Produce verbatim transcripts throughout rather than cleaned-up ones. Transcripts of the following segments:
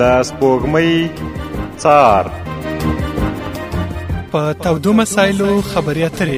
د سپوږمۍ څار په تودو مسایلو خبرې اترې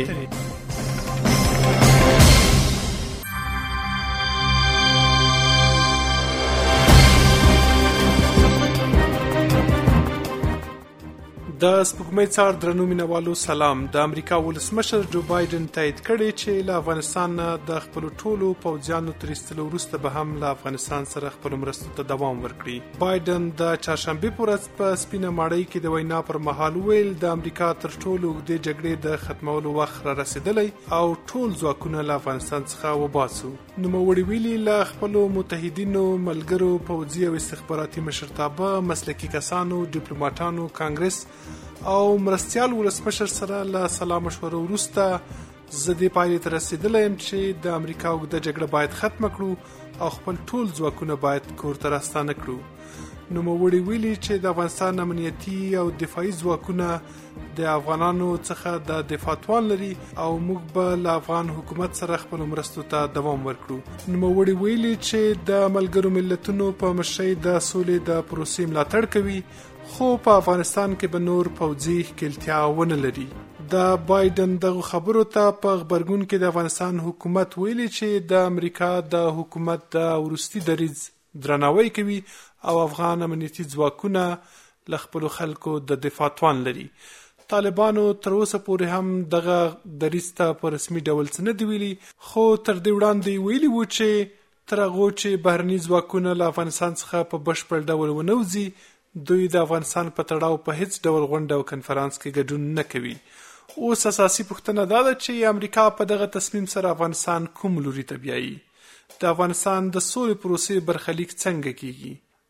د سپوږمۍ څار درنو مینوالو سلام. د امریکا ولسمشر جو بایدن تایید کړی چې له افغانستان نه د خپل ټولو پوځیانو تر ایستلو وروسته به هم له افغانستان سره خپل مرستو ته دوام ورکړي. بایدن د چهارشنبه په ورځ په سپینه ماڼۍ کې د وینا پر مهال ویل د امریکا تر ټولو اوږدې جګړې د ختمولو وخت را رسیدلی او ټول ځواکونه له افغانستان څخه وباسو. نوموړي ویلي له خپلو متحدینو ملګرو پوځي او استخباراتي مشرتابه، مسلکي کسانو، ډیپلوماټانو، کانګرس او مرستیال ولسمشر سره له سلا مشورو وروسته زه دې پایلې ته رسېدلی یم چې د امریکا اوږده جګړه باید ختمه کړو او خپل ټول ځواکونه باید کور ته راستانه کړو. نوموړي ویلي چې د افغانستان امنیتي او دفاعي ځواکونه د افغانانو څخه د دفاع توان لري او موږ به له افغان حکومت سره خپل مرستو ته دوام ورکړو. نوموړي ویلي چې د ملګرو ملتونو په مشرۍ د سولې د پروسې ملاتړ کوي، خو په افغانستان کې به نور پوځي ښکیلتیا ونه لري. د بایدن دغه خبرو ته په غبرګون کې د افغانستان حکومت ویلي چې د امریکا د حکومت د وروستي دریځ درناوی کوي او افغان امنیتي ځواکونه له خپلو خلکو د دفاع توان لري. طالبانو تر اوسه پورې هم دغه دریځ ته په رسمي ډول څه نه دي ویلي، خو تر دې وړاندې ویلي وو چې تر هغو چې بهرني ځواکونه له افغانستان څخه په بشپړ ډول ونه وځي، دوی د افغانستان په تړاو په هیڅ ډول غونډه او کنفرانس کې ګډون نه کوي. اوس اساسي پوښتنه دا ده چې امریکا په دغه تصمیم سره افغانستان کوم لوري ته بیایي؟ د افغانستان د سولې پروسې برخلیک څنګه کیږي؟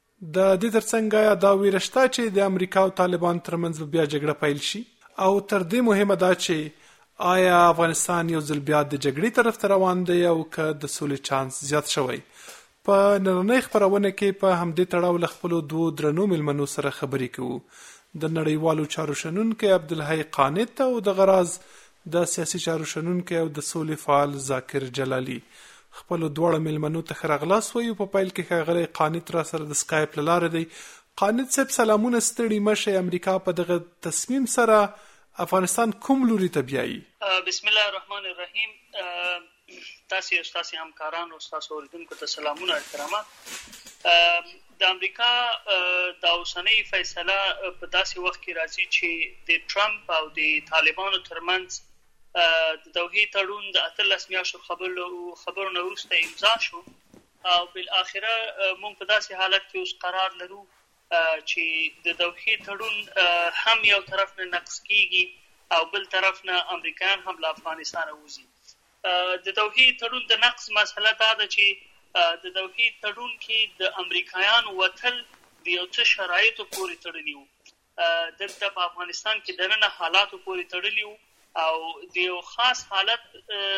د دې ترڅنګ آیا دا ویره شته چې د امریکا او طالبان ترمنځ به بیا جګړه پیل شي؟ او تر دې مهمه ده چې آیا افغانستان یو ځل بیا د جګړې طرف ته روان دی او که د سولې چانس زیات شوی؟ په نننۍ خپرونه کې په همدې تړاو له خپلو دوو درنو مېلمنو سره خبرې کوو. د نړیوالو چارو شنونکی عبدالحی قانت او د غراز د سیاسي چارو شنونکی او د سولې فعال ذاکر جلالي. خپلو دواړه مېلمنو ته ښه راغلاست وایو. په پیل کې ښاغلی قانت را سره د سکایپ له لارې دی. قانت صاحب سلامونه، ستړي مه شئ. امریکا په دغه تصمیم سره افغانستان کوم لوري ته بیایي؟ بسم الله الرحمن الرحیم. تاسو او تاسو همکاران او تاسو اوریدونکو ته سلامونه او احترامات. د امریکا د اوسنۍ فیصله په داسې وخت کې راځي چې د ټرمپ او د طالبانو ترمنځ د دوحې تړون د اتلس میاشتو خبرو خبرو نه وروسته امضا شو او بالاخره موږ په داسې حالت کې اوس قرار لرو چې د دوحې تړون هم یو طرف نه نقض کیږي او بل طرف نه امریکایان هم له افغانستان وځي. د دوحې تړون د نقض مسله دا ده چې د دوحې تړون کې د امریکایانو وتل د یو څه شرایطو پورې تړلي وو. دلته په افغانستان کې دننه حالاتو پورې تړلي وو او د یو خاص حالت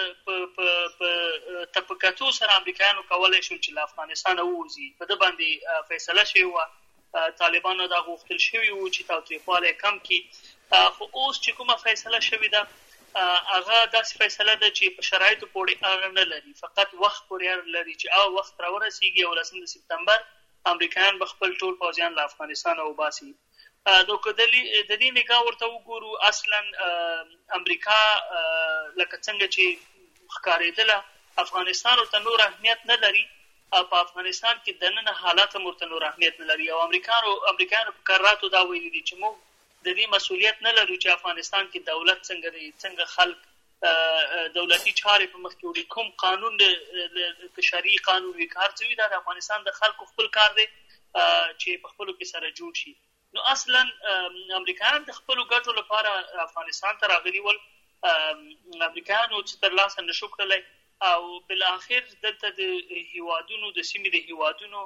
په تپکتو سره امریکایانو کولی شول چې له افغانستان ووځي. په ده باندې فیصله شوې وه. طالبانو دا غوښتل شوي وو چې تاوتریخوالی کم کړي، خو اوس چې کومه فیصله شوې ده هغه داسې فیصله ده چې په شرایطو پورې اړه نه لري، فقط وخت پورې اړه لري چې هغه وخت راورسېږي او لسم د سپتمبر امریکایان به خپل ټول پوځیان له افغانستانه وباسي. نو که د دې نګاه ورته وګورو، اصلا امریکا لکه څنګه چې ښکارېدله افغانستان ورته نور اهمیت نه لري، په افغانستان کې دننه حالات هم ورته نور اهمیت نه لري او امریکانو امریکایانو په کراتو دا ویلي دي چې موږ د دې مسؤلیت نه لرو چې افغانستان کې دولت څنګه دی، څنګه خلک دولتي چارې په مخ کې وړي، کوم قانون د شرعي قانون وي، کار څه وي، دا د افغانستان د خلکو خپل کار دی چې په خپلو کې سره جوړ شي. نو اصلا امریکایان د خپلو ګټو لپاره افغانستان ته راغلي ول، امریکایانو څه ترلاسه نه شو کړلی او بالاخر دلته د هیوادونو د سیمې د هیوادونو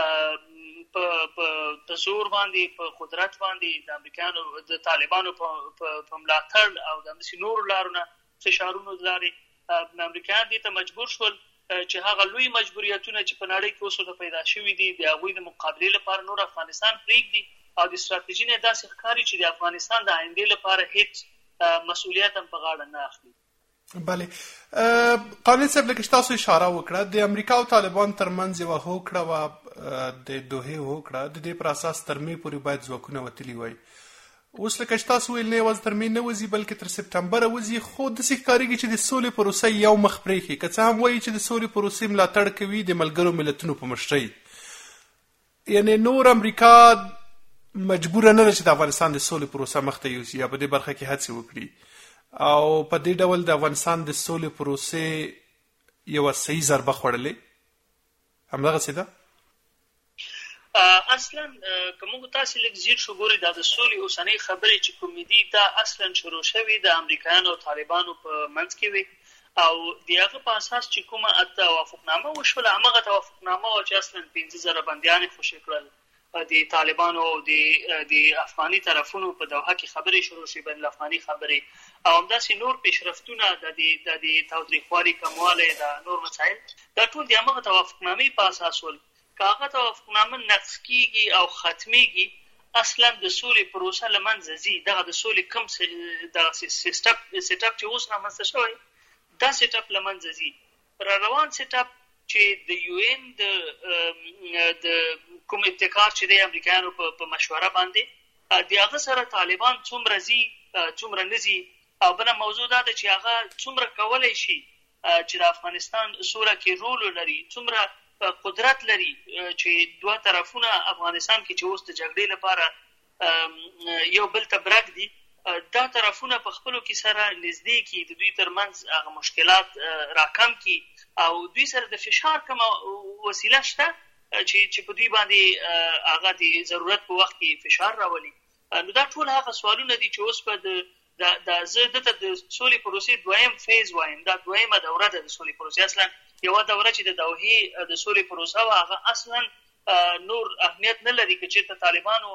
په زور باندې په قدرت باندې د امریکایانو د طالبانو په ملاتړ او د همداسې نورو لارو نه فشارونو له لارې امریکایان دې ته مجبور شول چې هغه لوی مجبوریتونه چې په نړۍ کې اوس ورته پیدا شوي دي د هغوی د مقابلې لپاره نور افغانستان پرېږدي او د ستراتیژي نه داسې ښکاري چې د افغانستان د آیندې لپاره هیڅ مسؤلیت هم په غاړه نه اخلي. بله، قانون صاحب لکه تاسو اشاره وکړه د امریکا او طالبان ترمنځ یوه هوکړه وه د دوحې وکړه، د دې پر اساس تر مې پورې باید ځواکونه وتلي وای. اوس لکه چې تاسو ویل نه یوازې تر مې نه وځي بلکې تر سپټمبره وځي، خو داسې ښکارېږي چې د سولې پروسه یو مخ پرېښي، که څه هم وایي چې د سولې پروسې ملاتړ کوي د ملګرو ملتونو په مشرۍ. یعنې نور امریکا مجبوره نه ده چې د افغانستان د سولې پروسه مخته یوسي یا په دې برخه کې هڅې وکړي، او په دې ډول د افغانستان د سولې پروسې یوه صحیح ضربه خوړلې. همدغسې ده اصلا که موږ تاسې لږ ځیر شو ګورئ، دا د سولې اوسنۍ خبرې چې کومې دي دا اصلا شروع شوي د امریکایانو او طالبانو په منځ کې وي، او د هغه په اساس چې کومه توافقنامه وشوله همغه توافقنامه وه چې اصلا پنځه زره بندیان یې خوشي کړل د طالبانو او د افغاني طرفونو په دوحه کې خبرې شروع شي، بین الافغاني خبرې، او همداسې نور پیشرفتونه د د تاوتریخوالي کموالی، د نور مسایل، دا ټول د همغه توافقنامې په اساس ول. که هغه توافقنامه نقض کېږي او ختمېږي اصلا د سولې پروسه له منځه ځي. دغه د سولې کوم دغه سیټ اپ چې اوس رامنځته شوی دا سیټ اپ له منځه ځي. را روان سیټ اپ چې د یو این د کوم ابتکار چې د امریکایانو په مشوره باندې د هغه سره طالبان څومره ځي څومره نه ځي، او بله موضوع دا ده چې هغه څومره کولی شي چې د افغانستان سوله کې رول ولري، څومره قدرت لري چې دوه طرفونه افغانستان کې چې اوس د جګړې لپاره یو بل ته برګ دي، دا طرفونه په خپلو کې سره نږدې کړي، د دوی ترمنځ هغه مشکلات راکم کړي، او دوی سره د فشار کومه وسیله شته چې په دوی باندې هغه د ضرورت په وخت کې فشار راولي. نو دا ټول هغه سوالونه دي چې اوس په د زه دته د سولې پروسې دویم فیز وایم، دا دویمه دوره ده د سولې پروسې. اصلا یوه دوره چې د دوحې د سولې پروسه وه هغه اصلا نور اهمیت نه لري، که چېرته طالبانو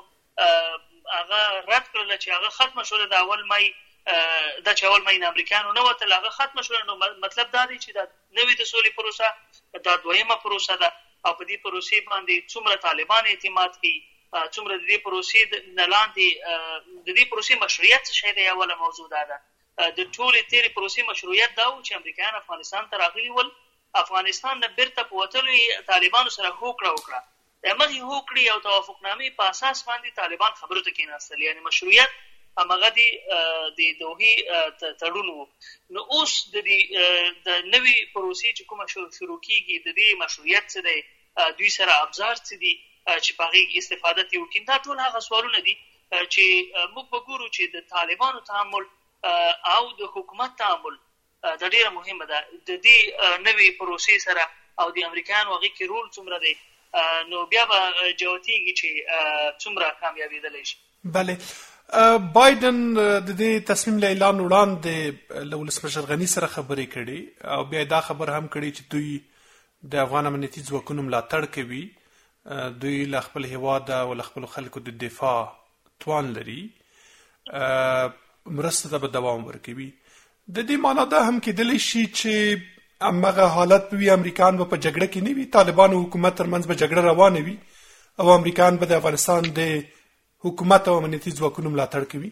هغه رد کړله چې هغه ختمه شوله د اول مای دا چې اول مای نه امریکایانو نه وتل هغه ختمه شوله. نو مطلب دا دی چې دا نوې د سولې پروسه دا دویمه پروسه ده، او په دې پروسې باندې څومره طالبان اعتماد کوي، څومره د دې پروسې نه لاندې د دې پروسې مشروعیت څه شی دی، اوله موضوع دا ده. د ټولې تېرې پروسې مشروعیت دا و چې امریکایان افغانستان ته راغلي ول، افغانستان نه بیرته په وتلو یې طالبانو سره هوکړه وکړه، د همغې هوکړې او توافقنامې په اساس باندې طالبان خبرو ته کېناستل، یعنې مشروعیت همغه د دوحې تړون و. نو اوس د د نوې پروسې چې کومه شروع کېږي د دې مشروعیت څه دی، دوی سره ابزار څه دي چې په هغې استفاده ترې وکړي، دا ټول هغه سوالونه دي چې موږ به ګورو چې د طالبانو تعامل او د حکومت تعامل دا ډېره مهمه ده د دې نوې پروسې سره، او د امریکایانو هغې کې رول څومره دی، نو بیا به جوتېږي چې څومره کامیابېدلی شي. بله، بایدن د دې تصمیم له اعلان وړاندې له ولسمشر غني سره خبرې کړي، او بیا دا خبره هم کړې چې دوی د افغان امنیتي ځواکونو ملاتړ کوي، دوی له خپل هېواده او له خپلو خلکو د دفاع توان لري، مرسته ته به دوام ورکوي. د دې معنا دا هم کېدلی شي چې همغه حالت به وي، امریکایان به په جګړه کې نه وي، طالبانو حکومت ترمنځ به جګړه روانه وي، او امریکایان به د افغانستان د حکومت او امنیتي ځواکونو ملاتړ کوي.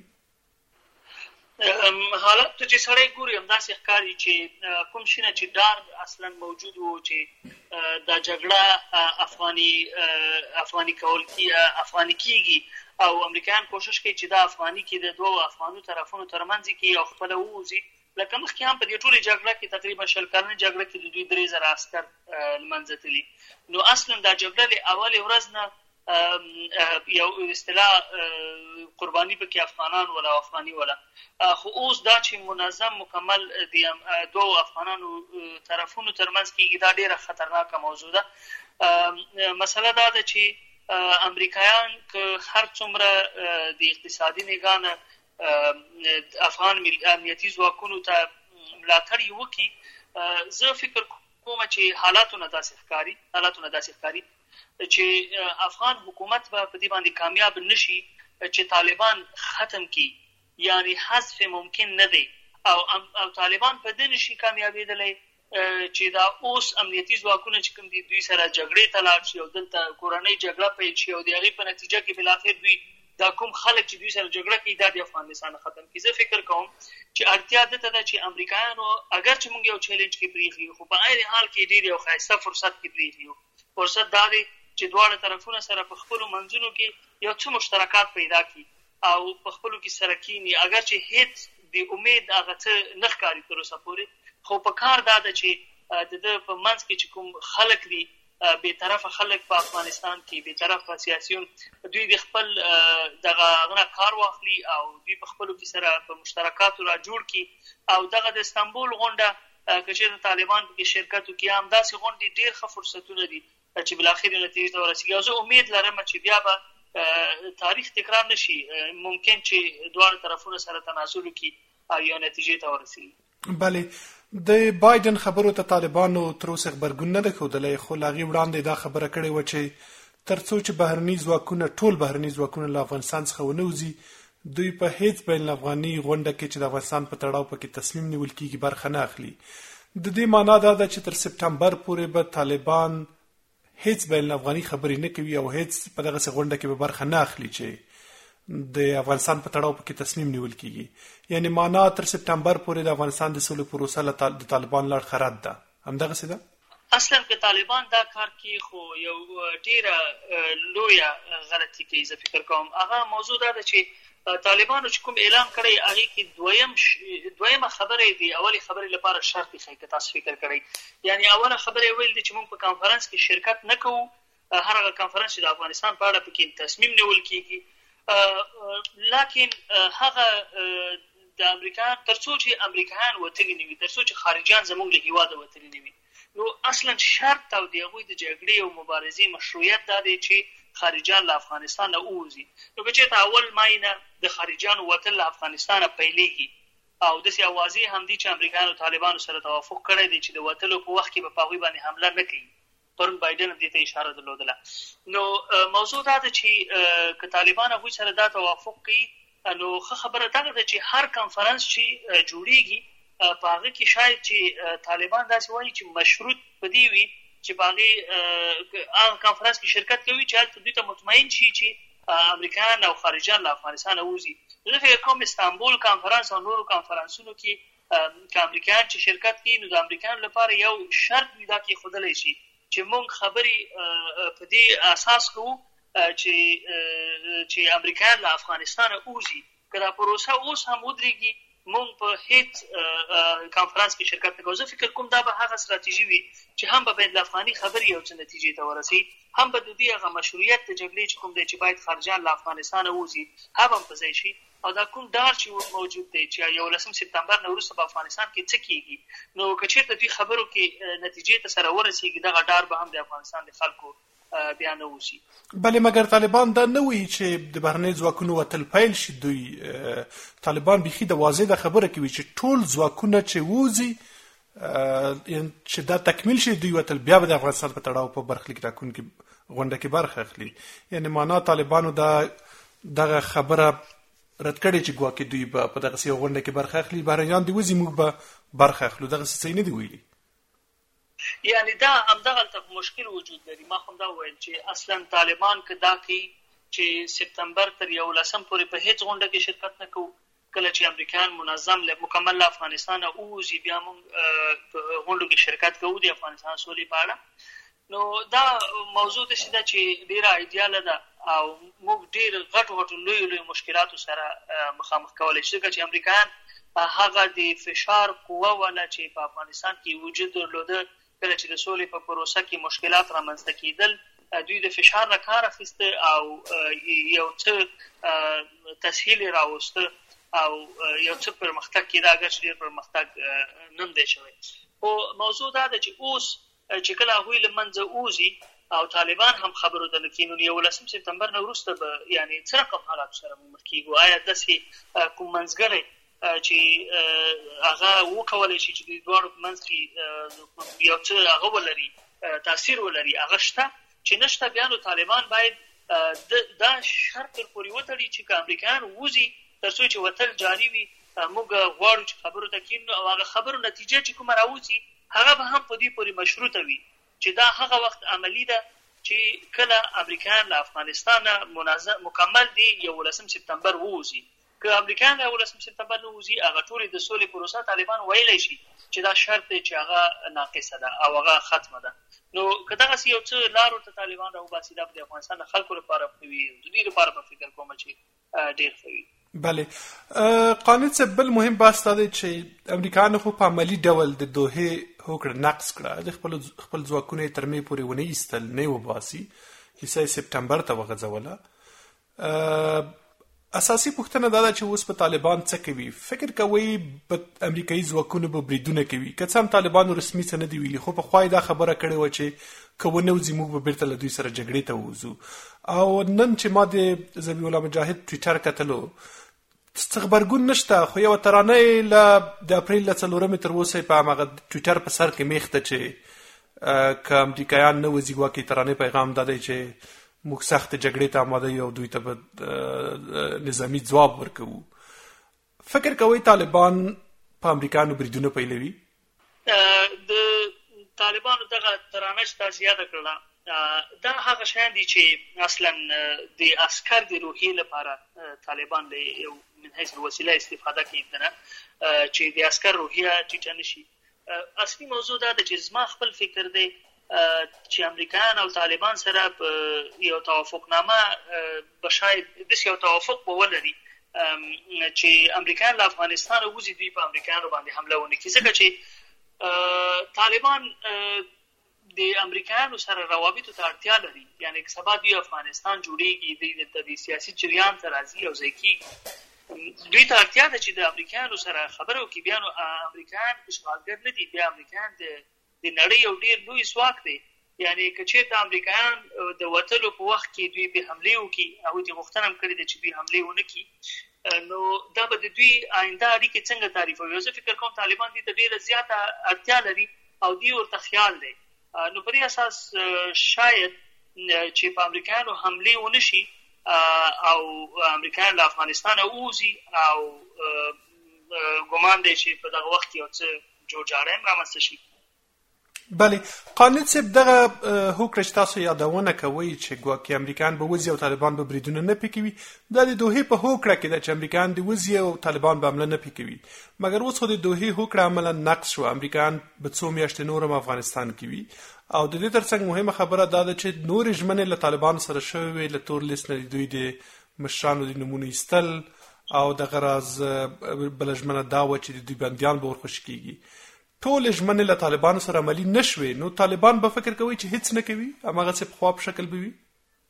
حالت ته چې سړی ګوري همداسې ښکاري چې کوم شي نه چې ډار اصلا موجود و چې دا جګړه افغاني افغاني کول افغاني کېږي، او امریکایان کوشش کوي چې دا افغاني کې د دوو افغانو طرفونو ترمنځ کې او خپله ووځي. لکه مخکې هم په دې ټولې جګړه کې تقریبا شل کلنه جګړه کې د دوی درې زره عسکر له منځه تللي. نو اصلا دا جګړه د اولې ورځ نه یو اصطلاح قرباني پکې افغانان ولا افغاني ولا، خو اوس دا چې منظم مکمل د دوو افغانانو طرفونو ترمنځ کېږي دا ډېره خطرناکه موضوع ده. مسله دا ده چې امریکایان که هر څومره د اقتصادي نګاه نه افغان امنیتي ځواکونو ته ملاتړ یې وکړي، زه فکر کوم چې حالاتونه داسې ښکاري حالاتونه داسې ښکاري چې افغان حکومت به په دې باندې کامیاب نشي چې طالبان ختم کړي، یعنی حذف ممکن نه دی، او او طالبان په دې نشي کامیابېدلی چې دا اوس امنیتي ځواکونه چې کوم دي دوی سره جګړې ته لاړ شي او دلته کورنۍ جګړه پیل شي، او د هغې په نتیجه کې بالاخر دوی دا کوم خلک چې دوی سره جګړه کوي دا د افغانستان ختم کړي. زه فکر کوم چې اړتیا دته ده چې امریکایانو اگر چې موږ یو چیلنج کې پرېښي، خو په عین حال کې ډېر یو ښایسته فرصت کې پرېښي. فرصت دا دی چې دواړه طرفونه سره په خپلو منځونو کې یو څه مشترکات پیدا کړي او په خپلو کې سره کینی، اگر چې هیڅ د امید هغه څه نه ښکاري تر اوسه پورې، خو په کار دا ده چې د ده په منځ کې چې کوم خلک دي بې طرفه خلک په افغانستان کې، بې طرفه سیاسیون، دوی د خپل دغه هغه کار واخلي او دوی په خپلو کې سره په مشترکاتو را جوړ کړي او دغه د استانبول غونډه که چېرته طالبان پکې شرکت وکړي، همداسې غونډې ډېر ښه فرصتونه دي چې بالاخره نتیجې ته ورسېږي. او زه امید لرم چې بیا به تاریخ تکرار نه شي، ممکن چې دواړه طرفونه سره تناسل وکړي او یو نتیجې ته ورسېږي. بله، د بایدن خبرو ته طالبانو تر اوسه غبرګون نه دی ښودلی، خو له هغې وړاندې دا خبره کړې وه چې تر څو چې بهرني ځواکونه ټول بهرني ځواکونه له افغانستان څخه ونه وځي، دوی په هیڅ بین الافغاني غونډه کې چې د افغانستان په تړاو پکې تصمیم نیول کېږي برخه نه اخلي. د دې معنا دا ده چې تر سپټمبر پورې به طالبان هیڅ بین الافغاني خبرې نه کوي او هیڅ په دغسې غونډه کې به برخه نه اخلي چې د افغانستان په تړاو پکې تصمیم نیول کېږي. یعنی معنا تر سپټمبر پورې د افغانستان د سولې پروسه د طالبان لړ خرد ده، همدغسې ده؟ اصلا که طالبان دا کار کوي خو یو ډېره لویه غلطي کوي، زه فکر کوم. هغه موضوع دا ده چې طالبانو چې کوم اعلان کړی هغې کې دویم دویمه خبره یې د اولې خبرې لپاره شرط ایښی، که تاسو فکر کړی. یعنی اوله خبره یې ویل دي چې موږ په کنفرانس کې شرکت نه کوو، هر هغه کنفرانس چې د افغانستان په اړه پکې تصمیم نیول کېږي. لیکن هغه د امریکایان تر څو چې امریکایان وتلي نه وي، تر څو چې خارجیان زموږ له هېواده وتلي نه وي، نو اصلا شرط او د هغوی د جګړې او مبارزې مشروعیت دا دی چې خارجیان له افغانستان نه ووځي. نو که چېرته اول مای نه د خارجیانو وتل له افغانستانه پیلېږي او داسې اوازې هم دي چې امریکایانو طالبانو سره توافق کړی دی چې د وتلو په وخت کې به په هغوی باندې حمله نه کوي. پرون بایدن هم دې ته اشاره درلودله. نو موضوع دا ده چې که طالبان هغوی سره دا توافق کوي، نو ښه خبره دغه ده چې هر کنفرانس چې جوړېږي په هغه کې شاید چې طالبان داسې وایي چې مشروط په دې وي چې په هغې هغه کنفرانس کې شرکت کوي چې هلته دوی ته مطمئن شي چې امریکایان او خارجیان له افغانستانه وځي. زه فکر کوم استانبول کنفرانس او نورو کنفرانسونو کې که امریکایان چې شرکت کوي، نو د امریکایانو لپاره یو شرط وي دا کېښودلی شي چې موږ خبرې په دې اساس کوو چې چې امریکایان له افغانستانه وځي. که دا پروسه اوس هم ودرېږي، موږ په هیڅ کنفرانس کې شرکت نه کوو. زه فکر کوم دا به هغه ستراتیژي وي چې هم به بین الافغاني خبرې یو څه نتیجې ته ورسوي، هم به د دوی هغه مشروعیت د جګړې چې کوم دی چې باید خارجیان له افغانستانه وځي هغه هم په ځای شي. او دا کوم ډار چې موجود دی چې یولسم سپتمبر نه وروسته په افغانستان کې څه کېږي، نو که چېرته دوی خبرو کې نتیجې ته سره ورسېږي، دغه ډار به هم د افغانستان د خلکو بیا نه وشي. بلې مګر طالبان دا نه وایي چې د بهرنیو ځواکونو وتل پیل شي. دوی طالبان بیخي د واضح د خبره کوي چې ټول ځواکونه چې وځي چې دا تکمیل شي، دوی وتل بیا به د افغانستان په تړاو په برخلیک ټاکونکي غونډه کې برخه اخلي. یعنی معنا طالبانو دا دغه خبره رد کړې چې ګواکې دوی به په دغسې یو غونډه کې برخه اخلي، بهرنیان دې وځي موږ به برخه اخلو. دغسې څه یې نه دي ویلي. یعنی دا همدغلته مشکل وجود لري. ما خو هم دا وویل چې اصلا طالبان که دا کوي چې سپتمبر تر یولسم پورې په هیڅ غونډه کې شرکت نه کوو، کله چې امریکایان منظم مکمل له افغانستانه ووځي بیا موږ په غونډو کې شرکت کوو د افغانستان سولې په اړه. نو دا موضوع داسې ده چې ډېره ایډیاله ده او موږ ډېر غټو غټو لویو لویو مشکلاتو سره مخامخ کولی شي، ځکه چې امریکایان هغه د فشار قوه وله چې په افغانستان کې وجود درلوده، کله چې د سولې په پروسه کې مشکلات رامنځته کېدل، دوی د فشار نه کار اخیسته او یو څه تسهیل یې راوسته او یو څه پرمختګ کېده، اګر چې ډېر پرمختګ نه دی شوی. خو موضوع دا ده چې اوس چې کله هغوی له منځه وځي او طالبان هم خبرو ته نه کښېني، نو یولسم سپتمبر نه وروسته به یعنې څه رقم حالاتو سره موږ مخ کېږو؟ آیا داسې کوم منځګړی چې هغه وکولی شي چې د دواړو په منځ کې یو څه هغه ولري، تاثیر ولري، هغه شته چې نشته؟ بیا نو طالبان باید دا شرط تر پورې وتړي چې که امریکایان وځي تر څو چې وتل جاري وي، موږ غواړو چې خبرو ته کښېنو او هغه خبرو نتیجه چې کومه راوځي هغه به هم په دې پورې مشروطه وي چې دا هغه وخت عملي ده چې کله امریکایان له افغانستانه مکمل دی یولسم سپتمبر ووځي. که امریکایان د اولسم سپتمبر نه وځي هغه ټولې د سولې پروسه طالبان ویلی شي چې دا شرط دی چې هغه ناقصه ده او هغه ختمه ده. نو که دغسې یو څه لارو ته طالبان راوباسي دا به د افغانستان د خلکو لپاره ښه وي، د دوی لپاره به فکر کومه چې ډېر ښه وي. بله قانع صاحب، بل مهم بحث دا دی چې امریکایانو خو په عملي ډول د دوحې هوکړه نقض کړه، د خپل خپل ځواکونه یې تر مې پورې ونه ایستل، نه یې وباسي، کیسه یې سپتمبر ته وغځوله. اساسي پوښتنه دا ده چې اوس په طالبان څه کوي؟ فکر کوئ په امریکایي ځواکونو به بریدونه کوي؟ که څه هم طالبانو رسمي څه نه دي ویلي، خو پخوا یې دا خبره کړې وه چې که ونه وځي موږ به بیرته له دوی سره جګړې ته ووځو. او نن چې ما د ذبیح الله مجاهد ټویټر کتلو، څه غبرګون نشته، خو یوه ترانه یې له د اپریل له څلورمې تر اوسه په هماغه ټویټر په سر کې میخ ده چې که امریکایان نه وځي، ګواکې ترانې پیغام دا دی چې موږ سخت جګړې ته آماده یو، دوی ته به نظامي ځواب ورکوو. فکر کوئ طالبان په امریکایانو بریدونه پیلوي؟ د طالبانو دغه ترانه چې تاسو یاده کړله دا هغه شیان دي چې اصلا د عسکر د روحیې لپاره طالبان د یو من حیث الوسیله استفاده کوي نه چې د عسکر روحیه ټیټه نشي. اصلي موضوع دا ده چې زما خپل فکر دی چې امریکایان او طالبان سره په یو توافقنامه به شاید داسې یو توافق به ولري چې امریکایان له افغانستانه وځي، دوی په امریکایانو باندې حمله ونه کړي، ځکه چې طالبان د امریکایانو سره روابطو ته اړتیا لري. یعنې که سبا دوی افغانستان جوړېږي، دوی د سیاسي جریان ته راځي او ځای کېږي، دوی ته اړتیا ده چې د امریکایانو سره خبرې وکړي. بیا نو امریکایان اشغالګر نه دي، بیا امریکایان د د نړۍ یو ډېر لوی ځواک دی. یعنې که چېرته امریکایان د وتلو په وخت کې دوی به حملې وکړي، هغوی ته غوښتنه هم کړې ده چې دوی حملې ونه کړي، نو دا به د دوی آینده اړیکې څنګه تعریفوي؟ زه فکر کوم طالبان دې ته ډېره زیاته اړتیا لري او دوی ورته خیال دی. نو په دې اساس شاید چې په امریکایانو حملې ونه شي او امریکایان له افغانستانه ووځي او ګمان دی چې په دغه وخت کې یو څه جوړجاړی هم رامنځته شي. بله قانع صاحب، دغه هوکړه چې تاسو یادونه کوئ چې ګواکې امریکایان به وځي او طالبان به بریدونه نه پې کوي، دا د دوحې په هوکړه کې ده چې امریکایان دې وځي او طالبان به حمله نه پې کوي. مګر اوس خو د دوحې هوکړه عملا نقض شوه، امریکایان به څو میاشتې نور هم افغانستان کې وي. او د دې ترڅنګ مهمه خبره دا ده چې نورې ژمنې له طالبانو سره شوې وې، له تور لیست نه دوی د مشرانو د نومونو ایستل، او دغه راز بله ژمنه دا وه چې د دوی بندیان به ورخوشي کېږي. ټول ژمنې له طالبانو سره عملي نه شوې، نو طالبان به فکر کوي چې هیڅ نه کوي، هماغسې پخوا په شکل به وي.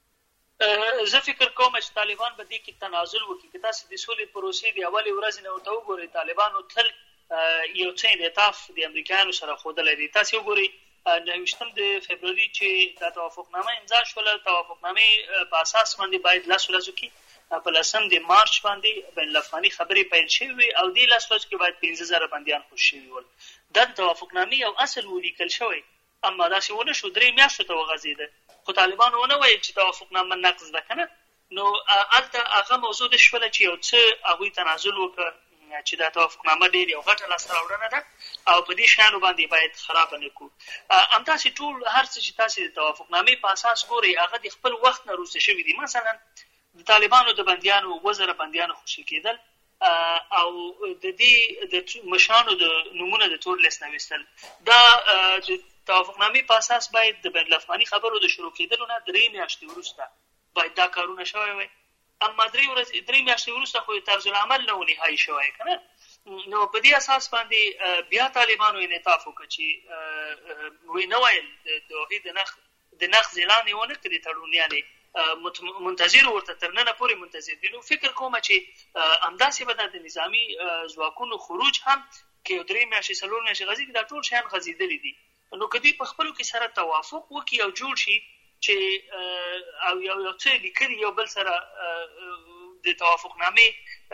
زه فکر کوم چې طالبان به دې کې تنازل وکړي. که تاسې د سولې پروسې د اولې ورځې نه ورته وګورئ، طالبانو تل یو څه انعطاف د امریکایانو سره ښودلی دی. تاسې وګورئ نهه ویشتم د فبروري چې دا توافقنامه امضا شوله، توافقنامې په اساس باندې باید لس ورځو کې په لسم د مارچ باندې بین الافغاني خبرې پیل شوې وي او دې لس ورځو کې باید پنځه زره بندیان خوشي شوي ول. دا د توافقنامې یو اصل ولیکل شوی، اما داسې ونه شو، درې میاشتو ته وغځېده. خو طالبانو ونه ویل چې توافقنامه نقض ده که نه. نو هلته هغه موضوع ده شوله چې یو څه هغوی تنازل وکړه چې دا توافقنامه ډېر یو غټه لاسته راوړنه ده او په دې شیانو باندې باید خرابه نه کړو. همداسې ټول هر څه چې تاسې د توافقنامې په اساس ګورئ، هغه د خپل وخت نه وروسته شوي دي. مثلا د طالبانو د بندیانو اووه زره بندیانو خوشي کېدل او د دې د مشرانو د نومونه د تور لیست نه ویستل، دا د توافقنامې په اساس باید د بین الافغاني خبرو د شروع کېدلو نه درې میاشتې وروسته باید دا کارونه شوی وی. اما درې ورځې درې میاشتې وروسته خو طرز العمل نه و نهایي شوی که نه. نو په دې اساس باندې بیا طالبانو انعطاف وکړه چې وی نه ویل د دوحې د نقض اعلان یې ونه کړي تړون، یعنې منتظر ورته تر ننه پورې منتظر دي. نو فکر کومه چې همداسې به د نظامي ځواکونو خروج هم که یو درې میاشتې څلور میاشتې غځېږي، دا ټول شیان غځېدلي دي. نو که دوی په خپلو کې سره توافق وکړي او جوړ شي چې او یو یو څه لیکلي یو بل سره د توافقنامې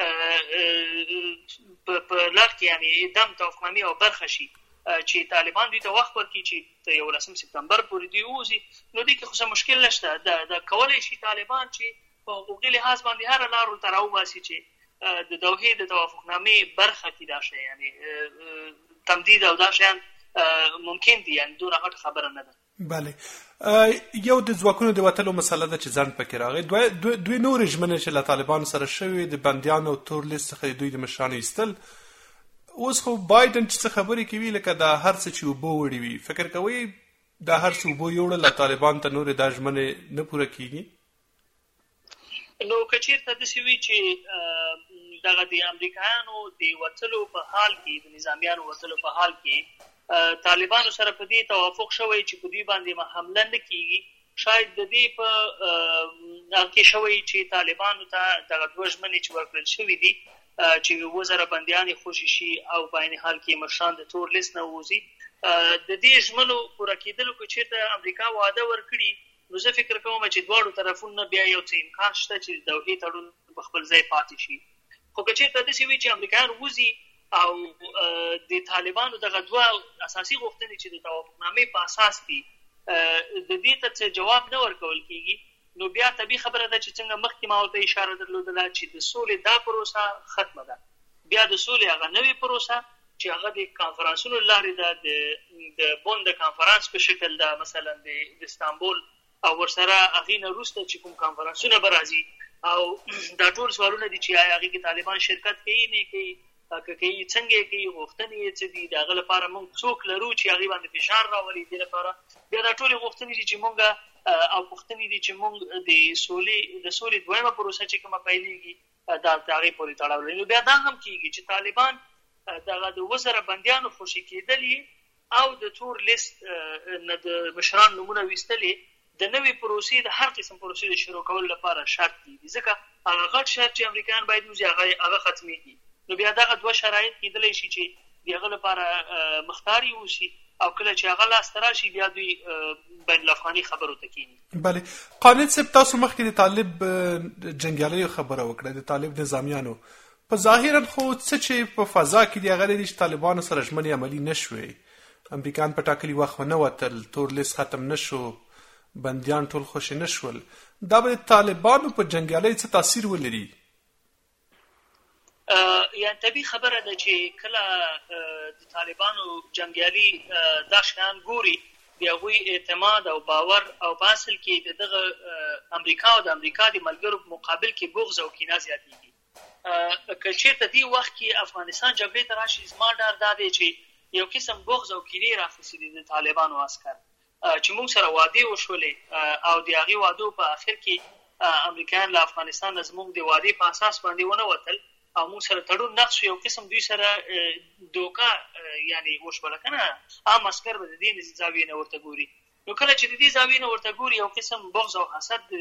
په لړ کې، یعنې دم توافقنامې او برخه شي چې طالبان دوی ته وخت ورکړي چې تر یولسم سپتمبر پورې دوی ووځي، نو دې کې خو څه مشکل نشته. دا کولی شي طالبان چې په حقوقي لحاظ باندې هره لار ورته راوباسي چې د دوحې د توافقنامې برخه کې دا شی، یعنې تمدید او دا شیان ممکن دي، یعنی دونه غټ خبره نه ده. بله. یو د ځواکونو د وتلو مسله ده چې ځنډ پکې راغی. دوی دوی نورې ژمنې چې له طالبانو سره شوې د بندیانو تور لیست څخه دوی د مشرانو ایستل، اوس خو بایدن چې څه خبرې کوي لکه دا هر څه چې اوبه وړي وي، فکر کوي دا هر څه اوبه یوړل له طالبان ته نورې دا ژمنې نه پوره کیږي؟ نو که چېرته داسې وي چې دغه د امریکایانو د وتلو په حال کې، د نظامیانو وتلو په حال کې طالبانو سره په دې توافق شوی چې په دوی باندې حمله نه کیږي، شاید د دې په هغه کې شوی چې طالبانو ته دغه دوه ژمنې چې ورکړل شوي دي چې اووه زره بندیان یې خوشي شي او په عین حال کې مشران د تور لیست نه ووځي. د دې ژمنو پوره کېدلو که چېرته امریکا وعده ورکړي، نو زه فکر کوم چې دواړو طرفونو بیا یو څه امکان شته چې د دوحې تړون په خپل ځای پاتې شي. خو که چېرته داسې وي چې امریکایان وځي او د طالبانو دغه دوه اساسي غوښتنې چې د توافقنامې په اساس دي د دې ته څه جواب نه ورکول کېږي، نو بیا طبیعي خبره ده چې څنګه مخکې ما ورته اشاره درلودله چې د سولې دا پروسه ختمه ده، بیا د سولې هغه نوې پروسه چې هغه د کانفرانسونو لارې ده، د بون د کانفرانس په شکل ده، مثلا د استانبول او ورسره هغې نه وروسته چې کوم کانفرانسونه به راځي او دا ټول سوالونه دي چې آیا هغې کې طالبان شرکت کوي نه کوي، که کوي څنګه یې کوي، غوښتنې یې څه دي، د هغه لپاره موږ څوک لرو چې هغې باندې فشار راولي. دې لپاره بیا دا ټولې غوښتنې دي چې موږ او پوښتنې دي چې موږ د سولې د سولې دویمه پروسه چې کومه پیلېږي دا د هغې پورې تړاو لري. نو بیا دا هم کېږي چې طالبان دغه د اووه زره بندیانو خوشي کېدل او د تور لیست نه د مشرانو نومونه ویستلې د نوې پروسې د هر قسم پروسې د شروع کولو لپاره شرط دي، ځکه هغه غټ شرط چې امریکایان باید وځي هغه ختمېږي. نو بیا دغه دوه شرایط کېدلی شي چې د هغه لپاره مختار واوسي او کله چې هغه لاسته راشي بیا دوی بین الافغاني خبرو ته کېني. بله. قانع صاحب، تاسو مخکې د طالب جنګیالیو خبره وکړه، د طالب نظامیانو. په ظاهرا خو څه چې په فضا کې دي هغه دی چې طالبانو سره ژمنې عملي نه شوې، امریکایان په ټاکلي وخت ونه وتل، تور لیست ختم نه شو، بندیان ټول خوشي نه شول. دا به د طالبانو په جنګیالۍ څه تاثیر ولري؟ یعنې طبیعي خبره ده چې کله د طالبانو جنګیالي دا شیان ګوري، د هغوی اعتماد او باور او په اصل کې د دغه امریکا او د امریکا د ملګرو په مقابل کې بغض او کینه زیاتېږي. که چېرته دې وخت کې افغانستان جګړې ته راشي، زما ډار دا دی چې یو قسم بغض او کینې راخیستې دي د طالبانو عسکر، چې موږ سره وعدې وشولې او د هغې وعدو په آخر کې امریکایان له افغانستان نه زموږ د وعدې په اساس باندې ونه وتل او موږ سره تړون نقض شو، یو قسم دوی سره دوکه یعنې وشوله که نه، عام عسکر به د دې زاویې نه ورته ګوري. نو کله چې د دې زاویې نه ورته ګوري یو قسم بغض او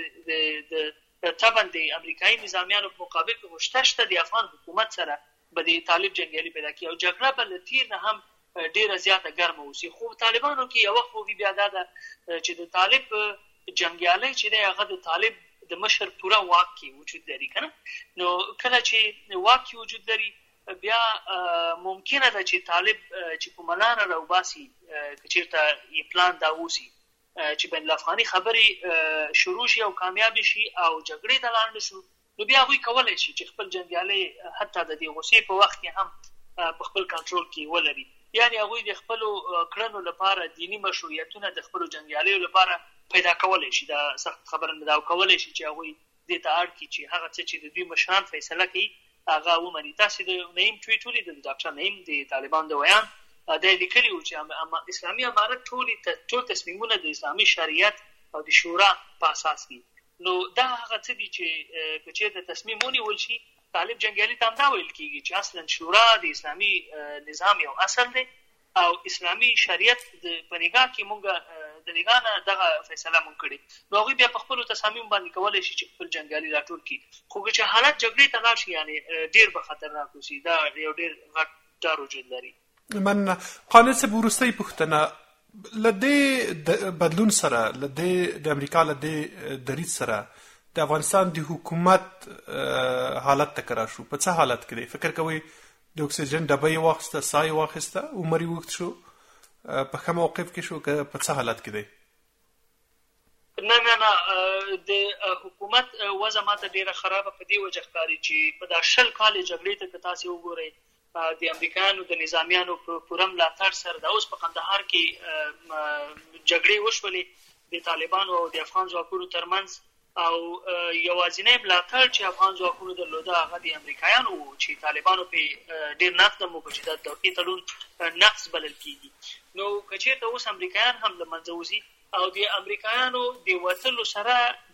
حسد د طبعا د امریکایي نظامیانو په مقابل کې خو شته شته د افغان حکومت سره به د طالب جنګیالي پیدا کړي او جګړه به له تیر نه هم ډېره زیاته ګرمه اوسي. خو طالبانو کې یوه خوبي بیا دا ده چې د طالب جنګیالی چې دی هغه د طالب د مشر پوره واک کې وجود لري که نه. نو کله چې واک کې وجود لري بیا ممکنه ده چې طالب چې په ملانه راوباسي، که چېرته یې پلان دا اوسي چې بین الافغاني خبرې شروع شي او کامیاب شي او جګړې ته لاړ نه شو، نو بیا هغوی کولی شي چې خپل جنګیالۍ حتی د دې غوسې په وخت کې هم په خپل کنټرول کې ولري. یعنې هغوی د خپلو کړنو لپاره دیني مشروعیتونه د خپلو جنګیالیو لپاره پیدا کولی شي. دا سخت خبره نه ده او کولی شي چې هغوی دې ته اړ کړي چې هغه څه چې د دوی مشران فیصله کوي هغه ومني. تاسې د نعیم ټویټ ولیدل، د ډاکټر نعیم د طالبانو د ویان دا یې لیکلي وو چې اسلامي امارت ټول تصمیمونه د اسلامي شریعت او د شورا په اساس دي. نو دا هغه څه دي چې که چېرته تصمیم ونیول شي، طالب جنګیالي ته هم دا ویل کېږي چې اصلا شورا د اسلامي نظام یو اصل دی او اسلامي شریعت په نګاه کې موږ د نګاه نه دغه فیصله موږ کړې. نو هغوی بیا په خپلو تصامیمو باندې کولی شي چې خپل جنګیالي راټول کړي. خو که چې حالت جګړې ته لاړ شي یعنې ډېر به خطرناک اوسي، دا یو ډېر غټ ډار وجود لري. مننه. قانع صاحب، وروستۍ پوښتنه، له دې بدلون سره، له دې د امریکا له دې دریځ سره د افغانستان د حکومت حالت ته که راشو، په څه حالت کې دی؟ فکر کوئ د اکسیجن ډبه یې واخیسته، ساه یې واخیسته، عمر یې اوږد شو، په ښه موقف کې شو، که په څه حالت کې دی؟ نه نه نه د حکومت وضع ماته ډېره خرابه په دې وجه ښکاري چې په دا شل کالې جګړې ته که تاسې وګورئ د امریکایانو د نظامیانو په پوره ملاتړ سره د اوس په قندهار کې جګړې وشولې د طالبانو او د افغان ځواکونو ترمنځ او یوازینی ملاتړ چې افغان ځواکونو درلوده هغه د امریکایانو و چې طالبانو پرې ډېر نقد هم وکړ چې دا توقیع تړون نقص بلل کېږي. نو که چېرته اوس امریکایان هم له منځه وځي او د امریکایانو د وتلو سره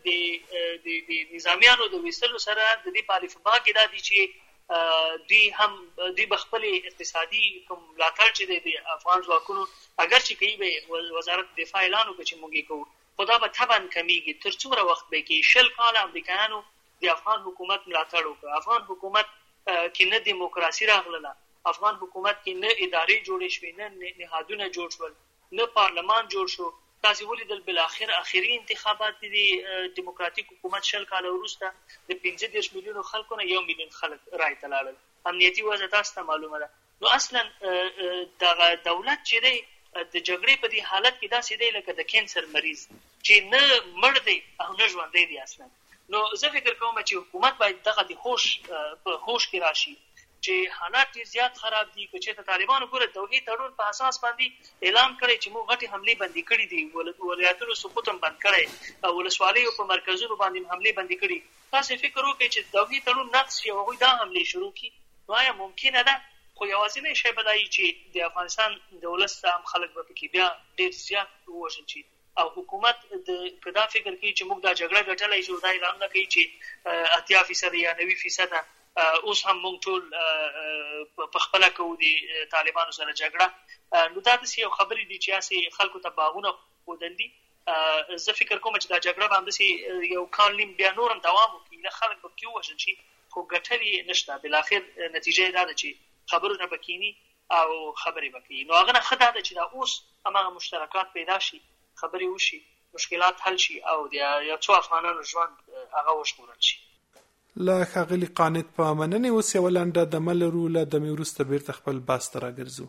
د نظامیانو د ویستلو سره د دې په الفبا کې دا دي چې دوی هم دوی به خپلې اقتصادي کوم ملاتړ چې دی د افغان ځواکونو اگر چې کوي به وزارت دفاع اعلان وکړي چې موږ یې کوو، خو دا به طبعا کمیږي. تر څومره وخت به کې شل کاله امریکایانو د افغان حکومت ملاتړ وکړ، افغان حکومت کې نه دیموکراسي راغله، افغان حکومت کې نه ادارې جوړې شوې، نه نهادونه جوړ شول، نه پارلمان جوړ شو. تاسې ولیدل بالاخر اخري انتخابات دي د دیموکراتیک حکومت شل کاله وروسته د پنځه دېرش میلیونو خلکو نه یو میلیون خلک رایې ته لاړل. امنیتي وضع تاسو ته معلومه ده. نو اصلا دغه دولت چې دی د جګړې په دې حالت کې داسې دی لکه د کینسر مریض چې نه مړ دی او نه ژوندی دی اصلا. نو زه فکر کوم چې حکومت باید دغه د هوش په هوش کې راشي چې حالات ډېر زیات خراب دي. که چېرته طالبانو ګوره توحید تړون په اساس باندې اعلان کړی چې موږ غټې حملې بندي کړي دي، ولایتونو سقوط هم بند کړی او ولسوالیو په مرکزونو باندې حملې بندي کړي. تاسې فکر وکړئ چې توحید تړون نقض شي او هغوی دا حملې شروع کړي، نو آیا ممکنه ده؟ خو یوازینی شی به دا وي چې د افغانستان د ولس عام خلک به پکې بیا ډېر زیات ووژل شي او حکومت که دا فکر کوي چې موږ دا جګړه ګټلی شو، دا اعلان نه کوي چې اتیا فیصده یا نوي فیصده اوس هم موږ ټول په خپله کوو د طالبانو سره جګړه. نو دا داسې یو خبرې دي چې هسې خلکو ته باغونه ښودل دي. زه فکر کوم چې دا جګړه به همداسې یو کال نیم بیا نور هم دوام وکړي، خلک به پکې ووژل شي، خو ګټل یې نشته. بالاخر نتیجه یې دا ده چې خبرونه به کینی او خبرې به کوي. نو هغه نه ښه دا ده چې دا اوس هماغه مشترکات پیدا شي، خبرې وشي، مشکلات حل شي او د یو څو افغانانو ژوند هغه وژغورل شي. له ښاغلي قانت په مننې. اوس یوه لنډه دمه لرو، له دمې وروسته بیرته خپل بحث ته راګرځو.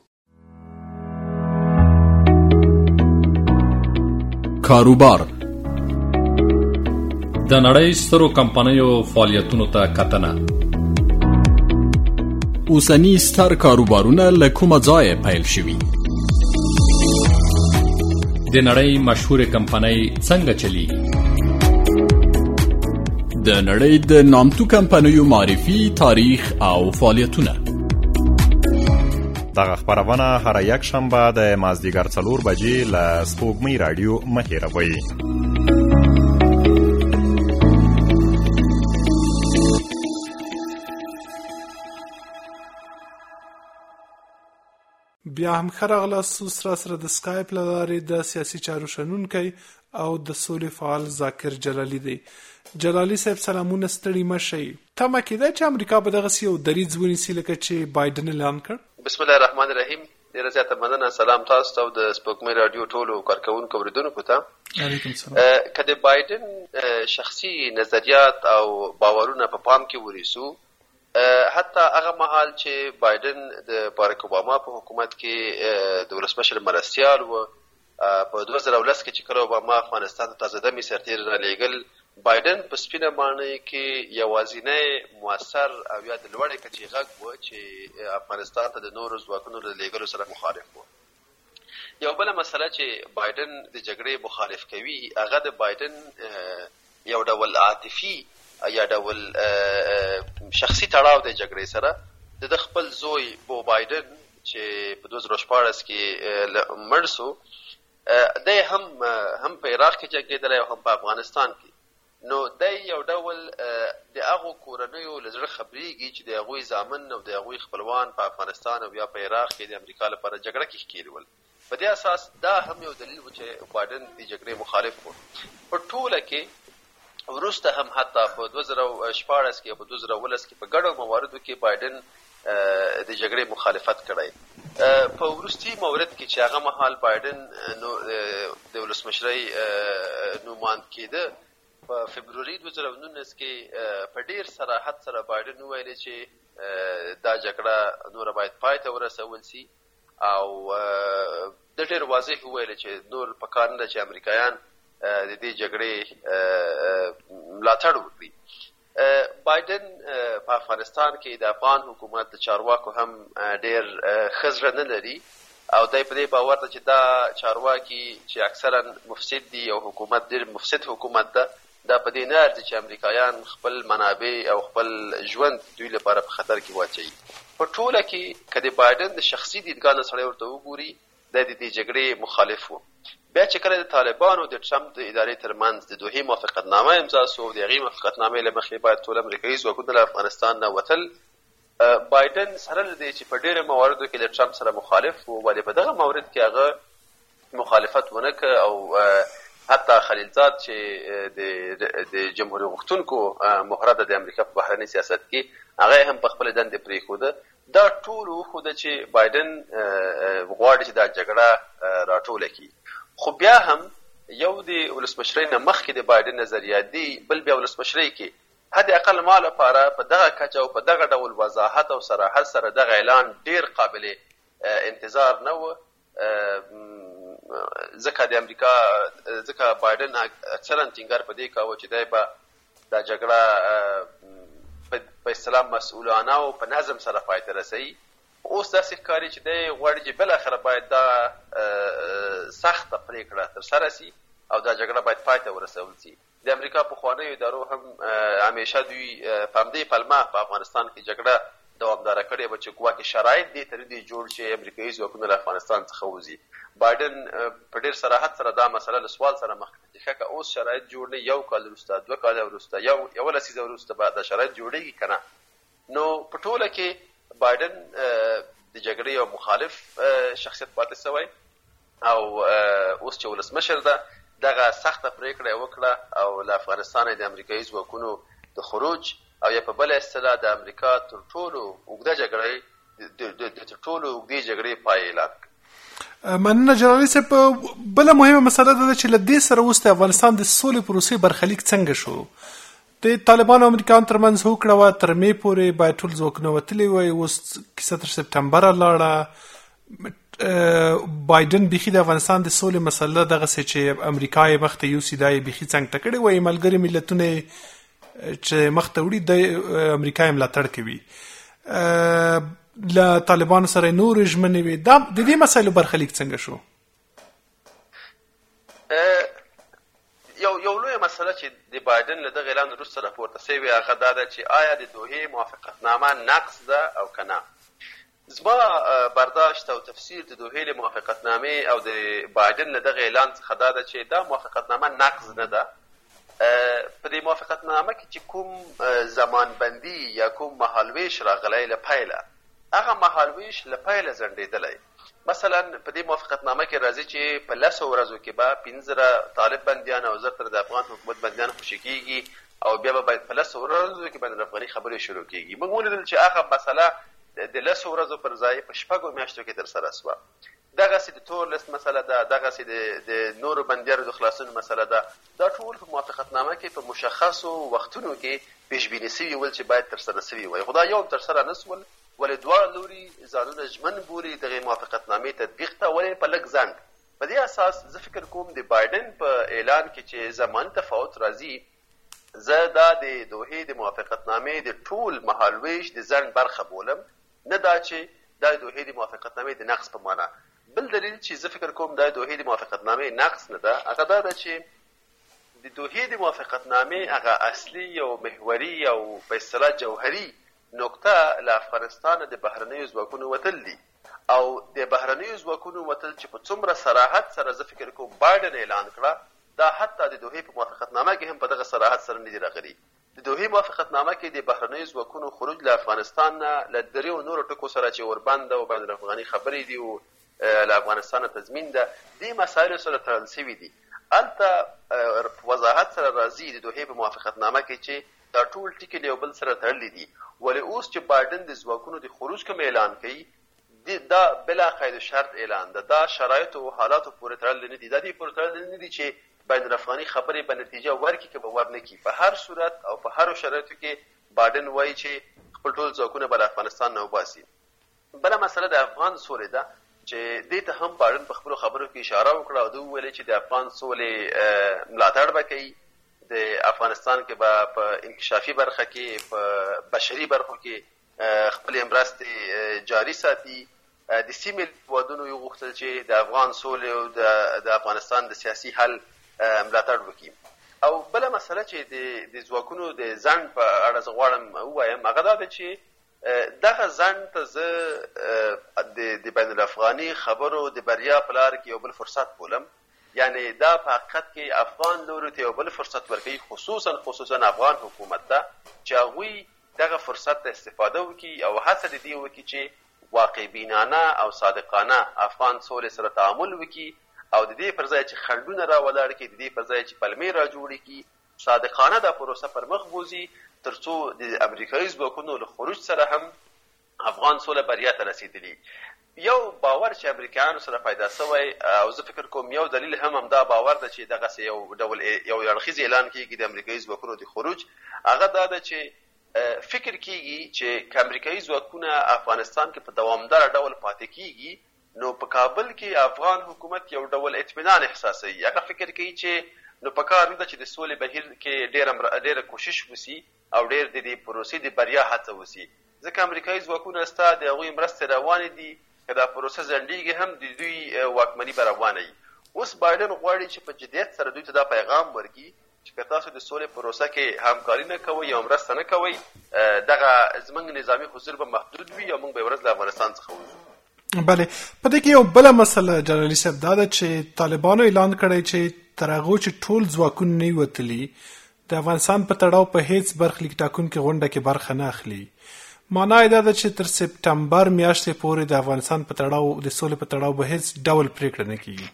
کاروبار د نړۍ سترو کمپنیو فعالیتونو ته کتنه. اوسنی ستر کاروبارونه له کومه ځایه پیل شوي؟ د نړۍ مشهور کمپنۍ څنګه چلیږي؟ د نړۍ د نامتو کمپنیو معرفي، تاریخ او فعالیتونه. دغه خبرونه هر یک شنبه د مازدیګر څلور بجې له سپوږمۍ رادیو مه هېروئ. بیا هم ښه راغلاست. اوس را سره د سکایپ له لارې د سیاسي چارو شنونکی او د سولې فعال ذاکر جلالي دی. جلالي صاحب سلامونه، ستړي مه شئ. تمه کېده چې امریکا به دغسې یو دریځ ونیسي لکه چې بایډن اعلان کړ؟ بسم الله الرحمن الرحیم. ډېره زیاته مننه. سلام تاسو ته او د سپوږمۍ راډیو ټولو کارکوونکو اورېدونکو ته. علیکم سلام. که د بایډن شخصي نظریات او باورونه په پام کې ونیسو، حتی هغه مهال چې بایډن د باراک اوباما په حکومت کې د ولسمشر مرستیال و، په دوه زره ولس کې چې کله اوباما افغانستان ته تازه دمې سرتېري رالیږل، بایډن په سپینه ماڼۍ کې یوازینی مؤثر او یا د لوړې کچې غږ و چې افغانستان ته د نورو ځواکونو د لیږلو سره مخالف و. یو بله مسله چې بایډن د جګړې مخالف کوي، هغه د بایډن یو ډول عاطفي یا ډول شخصي تړاو د جګړې سره. د خپل زوی بو بایډن چې په دوه زره شپاړس کې مړ سو، دی هم هم په عراق کې جنګېدلی او هم په افغانستان کې. نو دی یو ډول د هغو کورنیو له زړه خبرېږي چې د هغوی زامن او د هغوی خپلوان په افغانستان او یا په عراق کې د امریکا لپاره جګړه کې ښکېلي ول. په دې اساس دا هم یو دلیل و چې بایډن د جګړې مخالف و. په ټوله کې وروسته هم حتی په دوه زره شپاړس کې او په دوه زره ولس کې په ګډو مواردو کې بایډن د جګړې مخالفت کړی. په وروستي مورد کې چې هغه مهال بایډن د ولسمشرۍ نوماند کېده، په فبروري دوه زره نولس کې په ډېر صراحت سره بایډن وویلې چې دا جګړه نوره باید پای ته ورسول سي او د ډېر واضح وویلې چې نور په کار نه ده چې امریکایان د دې جګړې ملاتړ وکړي. بایدن په افغانستان کې د افغان حکومت د چارواکو هم ډېر ښه زړه نه لري او دی په دې باور ده چې دا چارواکي چې اکثرا مفسد دي او حکومت ډېر مفسد حکومت ده، دا په دې نه ارزي چې امریکایان خپل منابع او خپل ژوند دوی لپاره په خطر کې واچوي. په ټوله کې که د بایدن د شخصي دیدګاه نه سړی ورته وګوري، دی د دې جګړې مخالف و. بیا چې کله د طالبانو د ټرمپ د ادارې ترمنځ د دوحې موافقتنامه امضا سو، د هغې موافقتنامې له مخې باید ټول امریکایي ځواکونه له افغانستان نه وتل. بایدن سره له دې چې په ډېرو مواردو کې له ټرمپ سره مخالف و، ولې په دغه مورد کې هغه مخالفت ونه کړ او حتی خلیلزاد چې د جمهوري غوښتونکو مهره ده د امریکا په بهرني سیاست کې، هغه هم په خپله دندې پرېښوده. دا ټول وښوده چې بایدن غواړي چې دا جګړه راټوله کړي. خو بیا هم یو د ولسمشرۍ نه مخکې د بایدن نظریات دي، بل بیا ولسمشرۍ کې حد اقل ما لپاره په دغه کچه او په دغه ډول وضاحت او صراحت سره دغه اعلان ډېر قابل انتظار نه و، ځکه د امریکا ځکه بایدن اکثرا ټینګار په دې کاوه چې دی به دا جګړه په اصطلاح مسؤلانه او په نظم سره پای ته رسوي. اوس داسې ښکاري چې دی غواړي چې بالاخره باید دا سخته پرېکړه ترسره سي او دا جګړه باید پای ته ورسول سي. د امریکا پخوانیو ادارو هم همیشه دوی په همدې پلمه په افغانستان کې جګړه دوامداره کړې وه چې ګواکې شرایط دې ته نه دي جوړ چې امریکایي ځواکونه له افغانستان څخه وځي. بایدن په ډېر صراحت سره دا مسله له سوال سره مخ کړه چې ښه که اوس شرایط جوړ نه، یو کال وروسته، دوه کاله وروسته، یو یوه لسیزه وروسته به دا شرایط جوړېږي که نه. نو په ټوله کې بایدن د جګړې یو مخالف شخصیت پاتې سوی او اوس چې ولسمشر ده دغه سخته پرېکړه یې وکړه او له افغانستانه د امریکایي ځواکونو د خروج او یا په بله اصطلاح د امریکا تر ټولو اوږده جګړې د تر ټولو اوږدې جګړې پای اعلان کړ. مننه جلالي صاحب. بله مهمه مسله دا ده چې له دې سره اوس د افغانستان د سولې پروسې برخلیک څنګه شو؟ د طالبانو او امریکایانو ترمنځ هوکړه وه، تر مې پورې باید ټول ځواکونه وتلي وای، اوس کیسه تر سپټمبره لاړه. بایدن بیخي د افغانستان د سولې مسله دغسې چې امریکا یې مخ ته یوسي دا یې بیخي څنګ ته کړې وایي، ملګري ملتونه چې مخ ته وړي د امریکا یې ملاتړ کوي، له طالبانو سره نورې ژمنې وي. دا د دې مسایلو برخلیک څنګه شو؟ یو یو لویه مسله چې د بایدن له دغه اعلان وروسته راپورته سوې هغه دا ده چې آیا د دوحې موافقتنامه نقض ده او که نه. زما برداشت او تفسیر د دوحې له موافقتنامې او د بایدن له دغه اعلان څخه دا ده چې دا موافقتنامه نقض نه ده. په دې موافقتنامه کې چې کوم زمانبندي یا کوم مهالویش راغلی له پیله، هغه مهالویش له پیله ځنډېدلی. مثلا په دې موافقتنامه کې راځي چې په لسو ورځو کې به پنځه زره طالب بندیان او زر تر د افغان حکومت بندیان خوشي کېږي او بیا به باید په لسو ورځو کې بین الافغاني خبرې شروع کېږي. موږ ولیدل چې هغه مسله د لسو ورځو پر ځای په شپږو میاشتو کې ترسره سوه. دغسې د تور لیست مسله ده، دغسې د نورو بندیانو د خلاصون مسله ده. دا ټول په موافقتنامه کې په مشخصو وختونو کې پیشبیني سوي ول چې باید ترسره سوي وای، خو دا یو ترسره نه سول. ولې دواړه لوري ځانونه ژمن بولي دغې موافقتنامې تطبیق ته، ولې په لږ ځنډ. په دې اساس زه فکر کوم د بایدن په اعلان کې چې زماني تفاوت راځي، زه دا د دوحې د موافقتنامې د ټول مهالویش د ځنډ برخه بولم، نه دا چې دا د دوحې د موافقتنامې د نقص په معنا. بل دلیل چې زه فکر کوم دا د دوحې د موافقتنامې نقص نه ده، هغه دا ده چې د دوحې د موافقتنامې هغه اصلي او محوري او په اصطلاح جوهري نقطه له افغانستان د بهرنیو ځواکونو وتل دي او د بهرنیو ځواکونو وتل چې په څومره صراحت سره زه فکر کوم بایدن اعلان کړه، دا حتی د دوحې په موافقتنامه کې هم په دغه صراحت سره نه دي راغلي. د دوحې موافقتنامه کې د بهرنیو ځواکونو خروج له افغانستان نه له دریو نورو ټکو سره چې وربند او بین الافغاني خبرې دي او له افغانستانه تضمین ده، دې مسایلو سره تړل سوي دي. هلته په وضاحت سره راځي د دوحې په موافقتنامه کې چې دا ټول ټکي له یو بل سره تړلي دي. ولې اوس چې بایدن د ځواکونو د خروج کوم اعلان کوي، دا بلا قید شرط اعلان ده، دا شرایط او حالاتو پورې تړلي نه دي. دا دې پورې تړلي نه دي چې بین الافغاني خبرې به نتیجه ورکړي که به ورنه کړي. په هر صورت او په هرو شرایطو کې بایدن وایي چې خپل ټول ځواکونه به له افغانستان نه وباسي. بله مسله د افغان سولې ده چې دې ته هم بایدن په خپلو خبرو کې اشاره وکړه او ده وویل چې د افغان سولې ملاتړ به کوي، د د افغانستان کې به په انکشافي برخه کې په بشري برخو کې خپلې مرستې جاري ساتي. د سیمې هېوادونو یې غوښتل چې د افغان سولې او د افغانستان د سیاسي حل ملاتړ وکړي. او بله مسله چې د ځواکونو د ځنډ په اړه زه غواړم ووایم هغه دا ده چې دغه ځنډ ته زه د بین الافغاني خبرو د بریا په لار کې یو بل فرصت بولم. یعنی دا په حقیقت کې افغان لوري ته یو بل فرصت ورکوي، خصوصا خصوصا افغان حکومت ته چې هغوی دغه فرصت ته استفاده وکړي او هڅه د دې وکړي چې واقع بینانه او صادقانه افغان سولې سره تعامل وکړي او د دې پر ځای چې خنډونه را ولاړ کړي، د دې پر ځای چې پلمې را جوړې کړي، صادقانه دا پروسه پر مخ بوځي تر څو د امریکایي ځواکونو له خروج سره هم افغان سوله بریا ته رسېدلي. یو باور چې امریکایانو سره پیدا شوی او زه فکر کوم یو دلیل هم همدا باور ده چې دغسې یو ډول یو اړخیز اعلان کېږي د امریکایي ځواکونو د خروج. هغه دا ده چې فکر کېږي چې که امریکایي ځواکونه افغانستان کې په دوامداره ډول پاتې کېږي نو په کابل کې افغان حکومت یو ډول اطمینان احساسوي. هغه فکر کوي چې نو په کار نه ده چې د سولې بهیر کې ډېره ډېره کوشش وسي او ډېر د دې پروسې د بریا هڅه وسي، ځکه امریکایي ځواکونه ستا د هغوی مرستې روانې دي. که دا پروسه ځنډېږي هم د دوی واکمني به روانه وي. اوس بایډن غواړي چې په جدیت سره دوی ته دا پیغام ورکړي چې که تاسو د سولې پروسه کې همکاري نه کوئ یا مرسته نه کوئ دغه زموږ نظامي حضور به محدود وي او موږ به یو ورځ له افغانستان څخه وځو. بله، په دې کې یو بله مسله جنرالي صاحب دا ده چې طالبانو اعلان کړی چې تر هغو چې ټول ځواکونه نه وتلي د افغانستان په تړاو په هیڅ برخلیک ټاکونکې غونډه کې برخه نه اخلي. معنا یې دا ده چې تر سپټمبر میاشتې پورې د افغانستان په تړاو د سولې په تړاو به هیڅ ډول پرېکړه نه کېږي.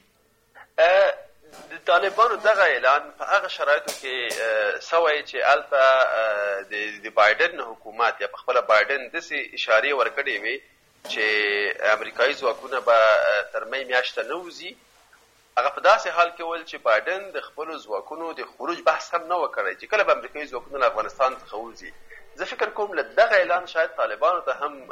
د طالبانو دغه اعلان په هغه شرایطو کې سوی چې هلته د بایډن حکومت یا په خپله بایډن داسې اشارې ورکړې وې چې امریکایي ځواکونه به تر می میاشته نه وځي. هغه په داسې حال کې ول چې بایډن د خپلو ځواکونو د خروج بحث هم نه و کړی چې کله به امریکایي ځواکونه له افغانستان څخه وځي. زه فکر کوم له دغه اعلان شاید طالبانو ته هم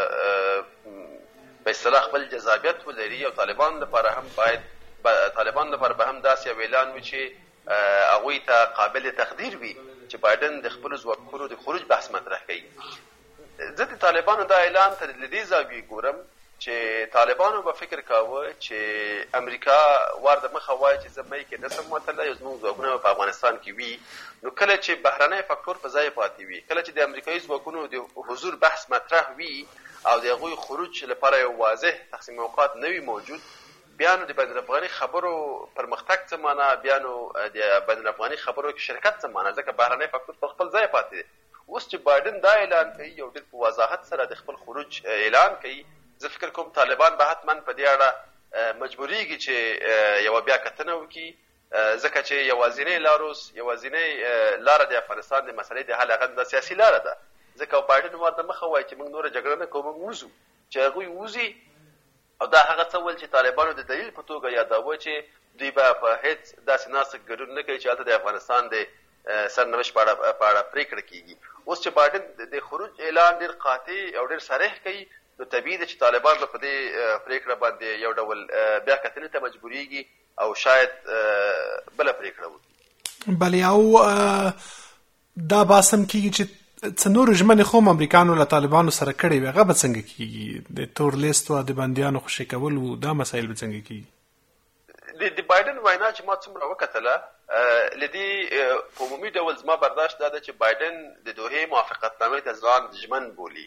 په اصطلاح خپل جذابیت ولري او طالبان لپاره هم باید طالبان لپاره به هم داسې یو اعلان وي چې هغوی ته قابل تقدیر وي چې بایډن د خپلو ځواکونو د خروج بحث مطرح کوي. زه د طالبانو دا اعلان ته له دې زاویې ګورم چې طالبانو به فکر کاوه چې امریکا وار د مخه وایي چې زه مۍ کې نشم وتلی او زموږ ځواکونه په افغانستان کې وي، نو کله چې بهرنی فکتور په ځای پاتې وي، کله چې د امریکایي ځواکونو د حضور بحث مطرح وي او د هغوی خروج لپاره یو واضح تقسیم اوقات نه وي موجود، بیا نو د بین الافغاني خبرو پرمختګ څه معنا، بیا نو د بین الافغاني خبرو کې شرکت څه معنا، ځکه بهرنی فکتور په خپل ځای پاتې دی. اوس چې بایډن دا اعلان کوي یو ډېر په وضاحت سره د خپل خروج اعلان کوي، زه فکر کوم طالبان به حتما په دې اړه مجبوریږي چې یوه بیا کتنه وکړي، ځکه چې یوازینۍ لار اوس یوازینۍ لاره د افغانستان د مسلې د حل هغه د سیاسي لاره ده، ځکه بایډن ور د مخه وایي چې موږ نوره جګړه نه کوو، موږ وځو. چې هغوی وځي او دا هغه څه ول چې طالبانو د دلیل په توګه یاداوه چې دوی به په هېڅ داسې ناسک ګډون نه کوي چې هلته د افغانستان د سرنوشت په اړه پرېکړه کېږي. اوس چې بایډن د خروج اعلان ډېر قاطع او ډېر صریح کوي نو طبیعي ده چې طالبان به په دې پرېکړه باندې یو ډول بیا کتنې ته مجبوریږي او شاید بله پرېکړه وکړي. بلې او دا بحث هم کېږي چې څه نورې ژمنې خو هم امریکایانو له طالبانو سره کړې وي، هغه به څنګه کېږي؟ د تور لیست او د بندیانو خوشي کول و دا مسایل به څنګه کېږي؟ د بایډن وینا چې ما څومره وکتله له دې په عمومي ډول زما برداشت دا ده چې بایډن د دوحې موافقتنامې ته ځان ژمن بولي.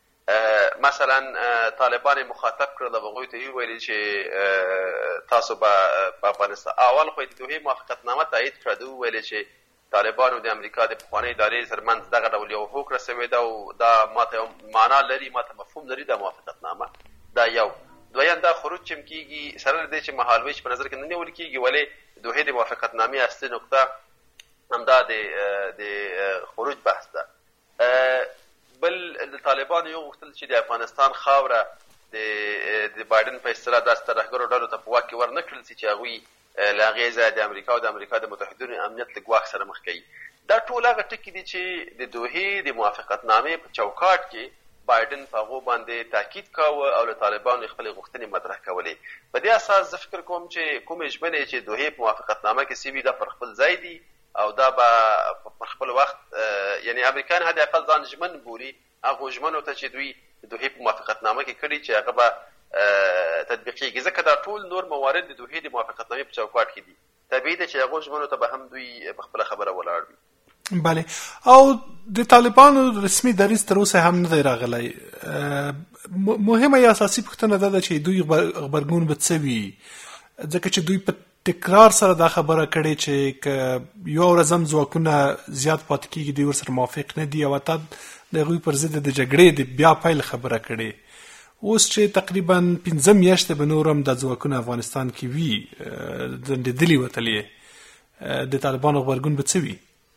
مثلا طالبان مخاطب کړل او هغوی ته یې وویل چې تاسو به په افغانستان اول خو یې د دوحې موافقتنامه تایید کړه، دوی وویل چې طالبانو د امریکا د پخوانۍ ادارې ترمنځ دغه ډول یو هوکړه سوې ده او دا ماته یو معنا لري، ماته مفهوم لري دا موافقتنامه. دا یو. دویم دا خروج چې کېږي سره له دې چې مهالویش په نظر کې نه نیول کېږي، ولې د دوحې د موافقتنامې اصلي نقطه همدا د خروج بحث ده. بل د طالبانو یو غوښتل چې د افغانستان خاوره د بایډن په اصطلاح داسې ترهګرو ډلو ته په واک کې ور نه کړل شي چې هغوی له هغې ځایه د امریکا او د امریکا د متحدینو امنیت له ګواښ سره مخ کوي. دا ټول هغه ټکي دي چې د دوحې د موافقتنامې په چوکاټ کې بایډن په هغو باندې تاکید کاوه او له طالبانو خپلې غوښتنې مطرح کولې. په دې اساس زه فکر کوم چې کومې ژمنې چې دوحې په موافقتنامه کې سوي دا پر خپل ځای دي او دا به په خپل وخت یعنی امریکایان حد اقل ځان ژمن بولي، هغو ژمنو ته چې دوی د دوحې په موافقتنامه کې کړي چې هغه به تطبیقېږي، ځکه دا ټول نور موارد د دوحې د موافقتنامې په چوکاټ کې دي. طبیعي ده چې هغو ژمنو ته به هم دوی په خپله خبره ولاړ وي. بله، او د طالبانو رسمي دریځ تر اوسه هم نه دی راغلی. مهمه یا اساسي پوښتنه دا ده چې دوی غبرګون به څه وي، ځکه چې دوی په تکرار سره دا خبره کړې چې که یو ورځ هم ځواکونه زیات پاتې کېږي دوی ورسره موافق نه دي، او حتی د هغوی پر ضد د جګړې د بیا پیل خبره کړې. اوس چې تقریبا پنځه میاشتې به نور هم دا ځواکونه افغانستان کې وي ځنډېدلي وتلې، د طالبانو غبرګون به څه وي؟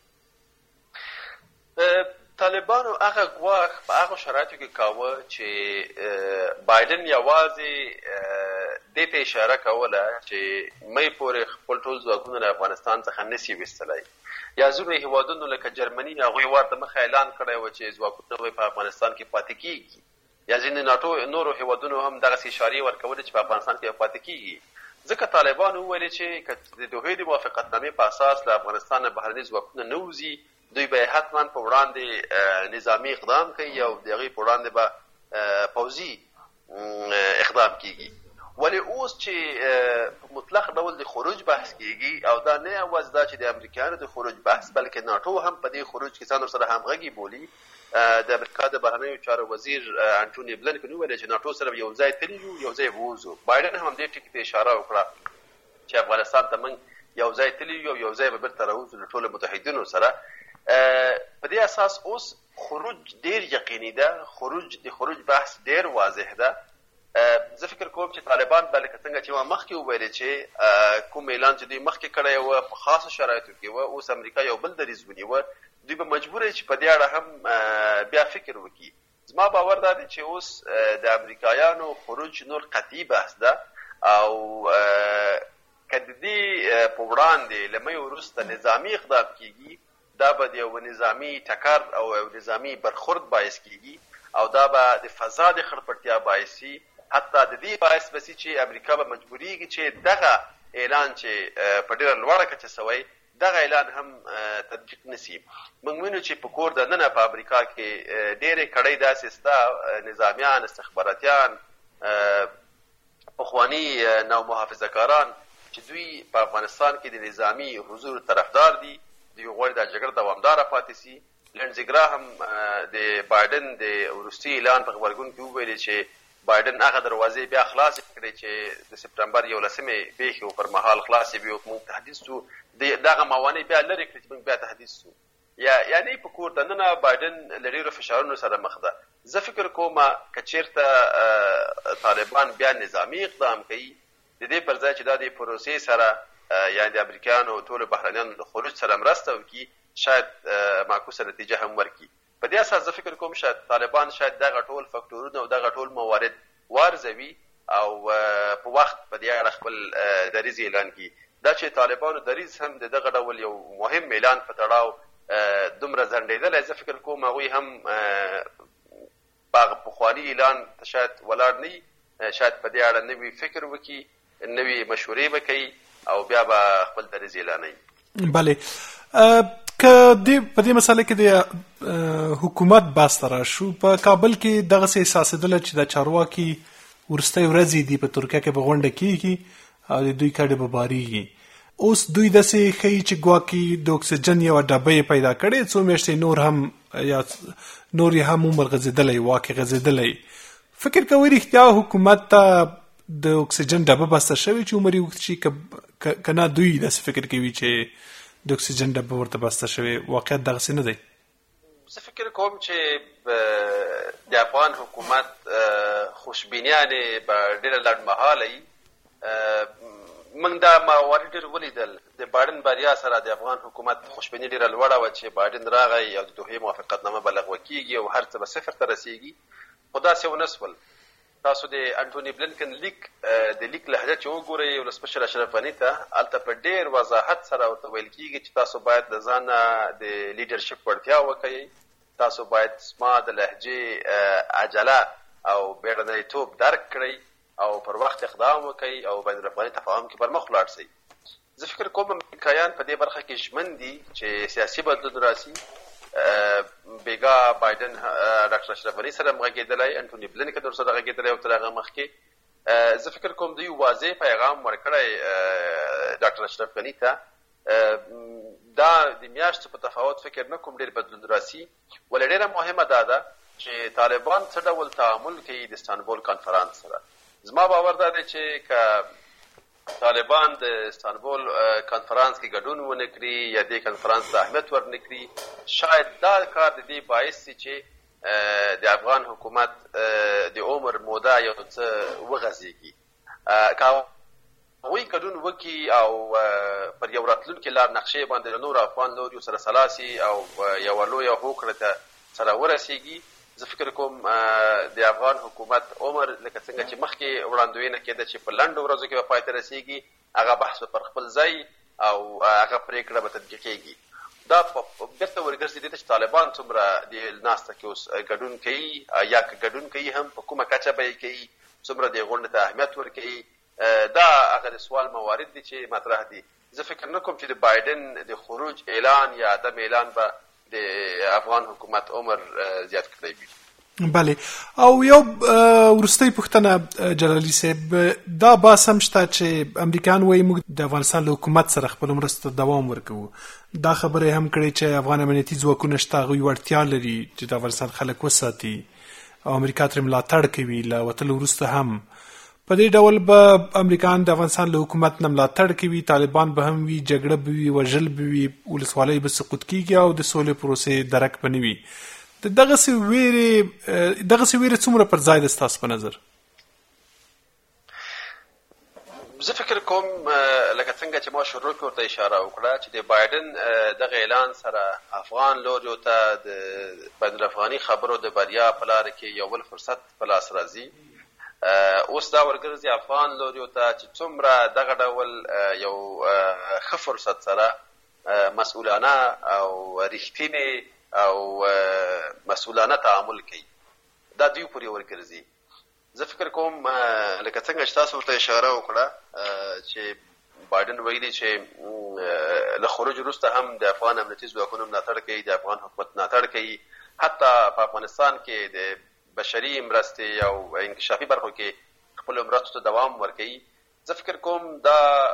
طالبانو هغه ګواښ په هغو شرایطو کې کاوه چې بایدن یوازې دې ته اشاره کوله چې مۍ پورې خپل ټول ځواکونه له افغانستان څخه نسي ویستلی، یا ځینو هېوادونو لکه جرمني هغوی ور دمخه اعلان کړی و چې ځواکونه به په افغانستان کې پاتې کېږي، یا ځینې ناټو نورو هېوادونو هم دغسې اشارې ورکولې چې په افغانستان کې به پاتې کېږي. ځکه طالبانو وویلې چې که د دوحې د موافقتنامې په اساس له افغانستان نه بهرني ځواکونه نه وځي، دوی به حتما په وړاندې نظامي اقدام کوي او د هغوی په وړاندې به پوځي اقدام کېږي. ولې اوس چې په مطلق ډول د خروج بحث کېږي، او دا نه یوازې دا چې د امریکایانو د خروج بحث بلکې ناټو هم په دې خروج کې ځان ورسره همغږي بولي. د امریکا د بهرنیو چارو وزیر انټوني بلنکن وویل چې ناټو سره یو ځای تللي یو یو ځای ووځو. بایدن هم همدې ټکي ته اشاره وکړه چې افغانستان ته موږ یو ځای تللي یو یو ځای به بېرته راوځو له ټولو متحدینو سره. په دې اساس اوس خروج ډېر یقیني ده، خروج د خروج بحث ډېر واضح ده. زه فکر کوم چې طالبان به لکه څنګه چې ما مخکې وویلې چې کوم اعلان چې دوی مخکې کړی و په خاصو شرایطو کې و، اوس امریکا یو بل دریځ ونیوه، دوی به مجبور چې په دې اړه هم بیا فکر وکړي. زما باور دا دی چې اوس د امریکایانو خروج نور قطعي بحث ده، او که د دې په وړاندې له مۍ وروسته نظامي اقدام کېږي، دا به د یو نظامي ټکر او یو نظامي برخورد باعث کېږي، او دا به د فضا د خړپړتیا باعث شي. حتی د دې باعث به شي چې امریکا به مجبورېږي چې دغه اعلان چې په ډېره لوړه کچه سوی، دغه اعلان هم تطبیق نسي. موږ وینو چې په کور دننه په امریکا کې ډېرې کړۍ داسې شته، نظامیان، استخباراتیان، پخواني نومحافظه کاران چې دوی په افغانستان کې د نظامي حضور طرفدار دي، دوی غواړي دا جګړه دوامداره پاتې سي. لینډزي ګراهم د بایدن د وروستي اعلان په غبرګون کې وویلې چې بایدن هغه دروازې بیا خلاصې کړې چې د سپتمبر یولسمې پېښې پر مهال خلاصې وي او موږ تهدید سو، دغه موانع بیا لرې کړې چې موږ بیا تهدید سو. یا یعنې په کور دننه بایدن له ډېرو فشارونو سره مخ ده. زه فکر کوم که چېرته طالبان بیا نظامي اقدام کوي، د دې پر ځای چې دا د پروسې سره یعنې د امریکایانو ټولو بهرنیانو د خروج سره مرسته وکړي، شاید معکوسه نتیجه هم ورکړي. په دې اساس زه فکر کوم شاید طالبان شاید دغه ټول فکټورونه او دغه ټول موارد وارزوي او په وخت په دې اړه خپل دریځ اعلان کړي. دا چې طالبانو دریځ هم د دغه ډول یو مهم اعلان په تړاو دومره ځنډېدلی، زه فکر کوم هغوی هم په هغه پخواني اعلان ته شاید ولاړ نه وي، شاید په دې اړه نوي فکر وکړي، نوي مشورې به کوي او بیا به خپل دریځ اعلانوي. بله، که په دې مسله کې د حکومت بحث ته راشو، په کابل کې دغسې احساسېدله چې د چارواکي وروستۍ ورځې دي په ترکیه کې به غونډه کېږي او د دوی کډې به بارېږي. اوس دوی داسې ښیي چې ګواکې د اکسیجن یوه ډبه یې پیدا کړې، څو میاشتې نور هم یا نور یې هم عمر غځېدلی، واک یې غځېدلی. فکر کوئ رښتیا حکومت ته د اکسیجن ډبه بسته شوې چې عمر یې اوږد شي، که نه دوی داسې فکر کوي چې د اکسیجن ډبه ورته بسته شوې؟ واقعیت دغسې نه دی. زه فکر کوم چې د افغان حکومت خوشبینیانې به ډېره لنډمهاله وي. موږ دا موارد ډېر ولیدل، د بایدن بریا سره د افغان حکومت خوشبیني ډېره لوړه وه چې بایدن راغی او د دوحې موافقتنامه به لغوه کېږي او هر څه به صفر ته رسېږي، خو داسې ونه سول. تاسو د انټوني بلنکن لیک د لیک لهجه چې وګورئ ولسمشر اشرف غني ته، هلته په ډېر وضاحت سره ورته ویل کېږي چې تاسو باید د ځانه د لیډرشپ وړتیا وښیئ، تاسو باید زما د لهجې عجله او بیړنیتوب درک کړئ او پر وخت اقدام وکړئ او بین الافغاني تفاهم کې پر مخ ولاړ شئ. زه فکر کوم امریکایان په دې برخه کې ژمن دي چې سیاسي بدلون راسي. بیګا بایدن ډاکټر اشرف غني سره مغږېدلی، انټوني بلنکن ورسره غږېدلی او تر هغه مخکې زه فکر کوم دوی واضح پیغام ورکړی ډاکټر اشرف غني ته. دا د میاشتو په تفاوت فکر نه کوم ډېر بدلون راسي، ولې ډېره مهمه دا ده چې طالبان څه ډول تعامل کوي د استانبول کنفرانس سره. زما باور دا دی چې که طالبان د استانبول کنفرانس کې ګډون ونه کړي یا دې کنفرانس ته اهمیت ورنه کړي، شاید دا کار د دې باعث شي چې د افغان حکومت د عمر موده یو څه وغځېږي. که هغوی ګډون وکړي او پر یو راتلونکي لار نقشې باندې له نورو افغان لوریو سره سلا سي او یوه لویه هوکړه ته سره ورسېږي، زه فکر کوم د افغان حکومت عمر لکه څنګه چې مخکې وړاندوینه کېده چې په لنډو ورځو کې به پای ته رسېږي، هغه بحث به پر خپل ځای او هغه پرېکړه به تطبیقېږي. دا بېرته ورګرځي دې ته چې طالبان څومره د ناسته کې اوس ګډون کوي یا که ګډون کوي هم په کومه کچه به یې کوي، څومره دې غونډې ته اهمیت ورکوي. دا هغه د سوال موارد دي چې مطرح دي. زه فکر نه کوم چې د بایدن د خروج اعلان یا عدم اعلان به د افغان حکومت عمر زیات کړی وي. بله، او یو وروستۍ پوښتنه جلالي صاحب، دا بحث هم شته چې امریکایان وایي موږ د افغانستان له حکومت سره خپلو مرستو دوام ورکوو. دا خبره هم کړې چې افغان امنیتي ځواکونه شته، هغوی وړتیا لري چې د افغانستان خلک وساتي او امریکا ترې ملاتړ کوي. له وتلو وروسته هم په دې ډول به امریکایان د افغانستان له حکومت نه ملاتړ کوي، طالبان به هم وي، جګړه به وي، وژل به وي، ولسوالۍ به سقوط کېږي او د سولې پروسې درک به نه وي. د دغسې ویرې دغسې ویرې څومره پر ځای ده ستاسو په نظر؟ زه فکر کوم لکه څنګه چې ما شروع کې ورته اشاره وکړه چې د بایدن دغه اعلان سره افغان لوریو ته د بین الافغاني خبرو د بریا په لاره کې یو بل فرصت په لاس راځي. اوس دا ورګرځي افغان لوریو ته چې څومره دغه ډول یو ښه فرصت سره مسؤلانه او رښتینې او مسؤلانه تعامل کوي، دا دوی پورې ورګرځي. زه فکر کوم لکه څنګه چې تاسو ورته اشاره وکړه چې بایدن ویلي چې له خروج وروسته هم د افغان امنیتي ځواکونو ملاتړ کوي، د افغان حکومت ملاتړ کوي، حتی په افغانستان کې د بشري مرستې او انکشافي برخو کې خپلو مرستو ته دوام ورکوي. زه فکر کوم دا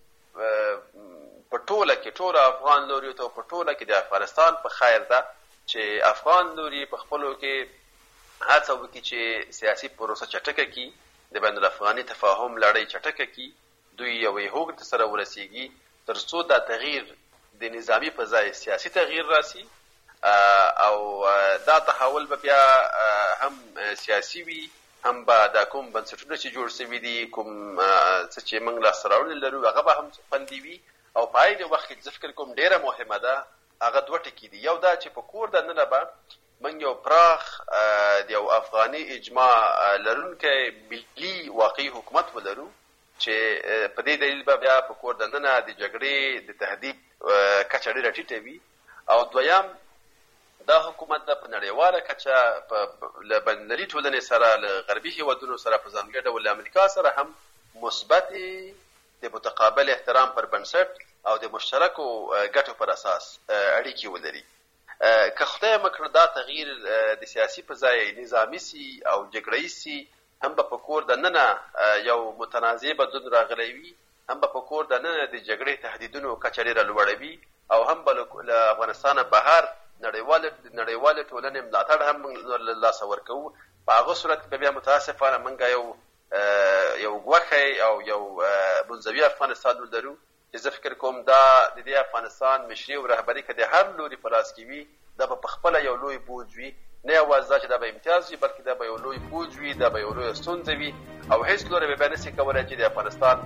په ټوله کې ټوله افغان لوریو ته په ټوله کې د افغانستان په خیر ده چې افغان لوري په خپلو کې هڅه وکړي چې سیاسي پروسه چټکه کړي، د بین الافغاني تفاهم لړۍ چټکه کړي، دوی یوې هوکړې ته سره ورسېږي تر څو دا تغییر د نظامي په ځای سیاسي تغییر راسي او دا تحول به بیا هم سیاسي وي، هم به دا کوم بنسټونه چې جوړ شوي دي، کوم څه چې موږ لاسته راوړنې لرو هغه به هم خوندي وي. او په عین وخت کې زه فکر کوم ډېره مهمه ده هغه دوه ټکي دي. یو دا چې په کور دننه به موږ یو پراخ د یو افغاني اجماع لرونکی ملي واقعي حکومت ولرو چې په دې دلیل به بیا په کور دننه د جګړې د تهدید کچه ډېره ټیټه وي. او دویم دا حکومت د په نړیواله کچه له بینالمللي ټولنې سره له غربي هېوادونو سره په ځانګړي ډول له امریکا سره هم مثبتې د متقابل احترام پر بنسټ او د مشترکو ګټو پر اساس اړیکې ولري. که خدای مکړه دا تغییر د سیاسي په ځای نظامي سي او جګړهیي سي، هم به په کور دننه یو متنازع بدلون راغلی وي، هم به په کور دننه د جګړې تهدیدونو کچه ډېره لوړه وي، او هم به له افغانستانه بهر نړیواله نړیواله ټولنې ملاتړ هم له لاسه ورکوو. په هغه صورت به بیا متاسفانه موږ یو یو ګوښی او یو منزوي افغانستان ولرو چې زه فکر کوم دا د دې افغانستان مشري او رهبري که د هر لوري په لاس کې وي، دا به پخپله یو لوی بوج وي، نه یوازې دا چې دا به امتیاز وي بلکې دا به یو لوی بوج وي، دا به یو لویه ستونزه وي او هېڅ لوری به بیا نشي کولی چې د افغانستان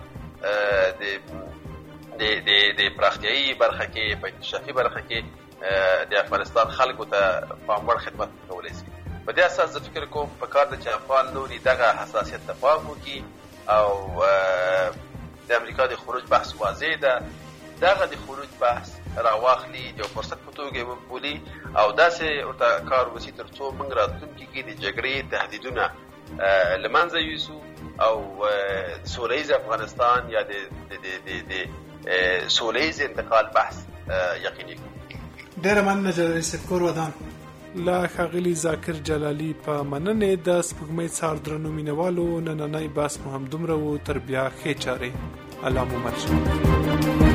د د پراختیایي برخه کې په انکشافي برخه کې د افغانستان خلکو ته پام وړ خدمت کولی شي. په دې اساس زه فکر کوم په کار ده چې افغان لوري دغه حساسیت ته پام وکړي او د امریکا د خروج بحث واضح ده، دغه د خروج بحث راواخلي، د یو فرصت په توګه وبولي او داسې ورته کار وشي تر څو موږ راتلونکي کې د جګړې تهدیدونه له منځه یوسو او سوله ییز افغانستان یا د سوله‌ییز انتقال بحث یقیني کړو. ډېره مننه جنرال صاحب، کور ودان. لا ښاغلي ذاکر جلالي په مننې د سپوږمۍ څار درنو مینوالو، نننی بحث مو همدومره و. تر بیا ښې چارې. الله مو مل شه.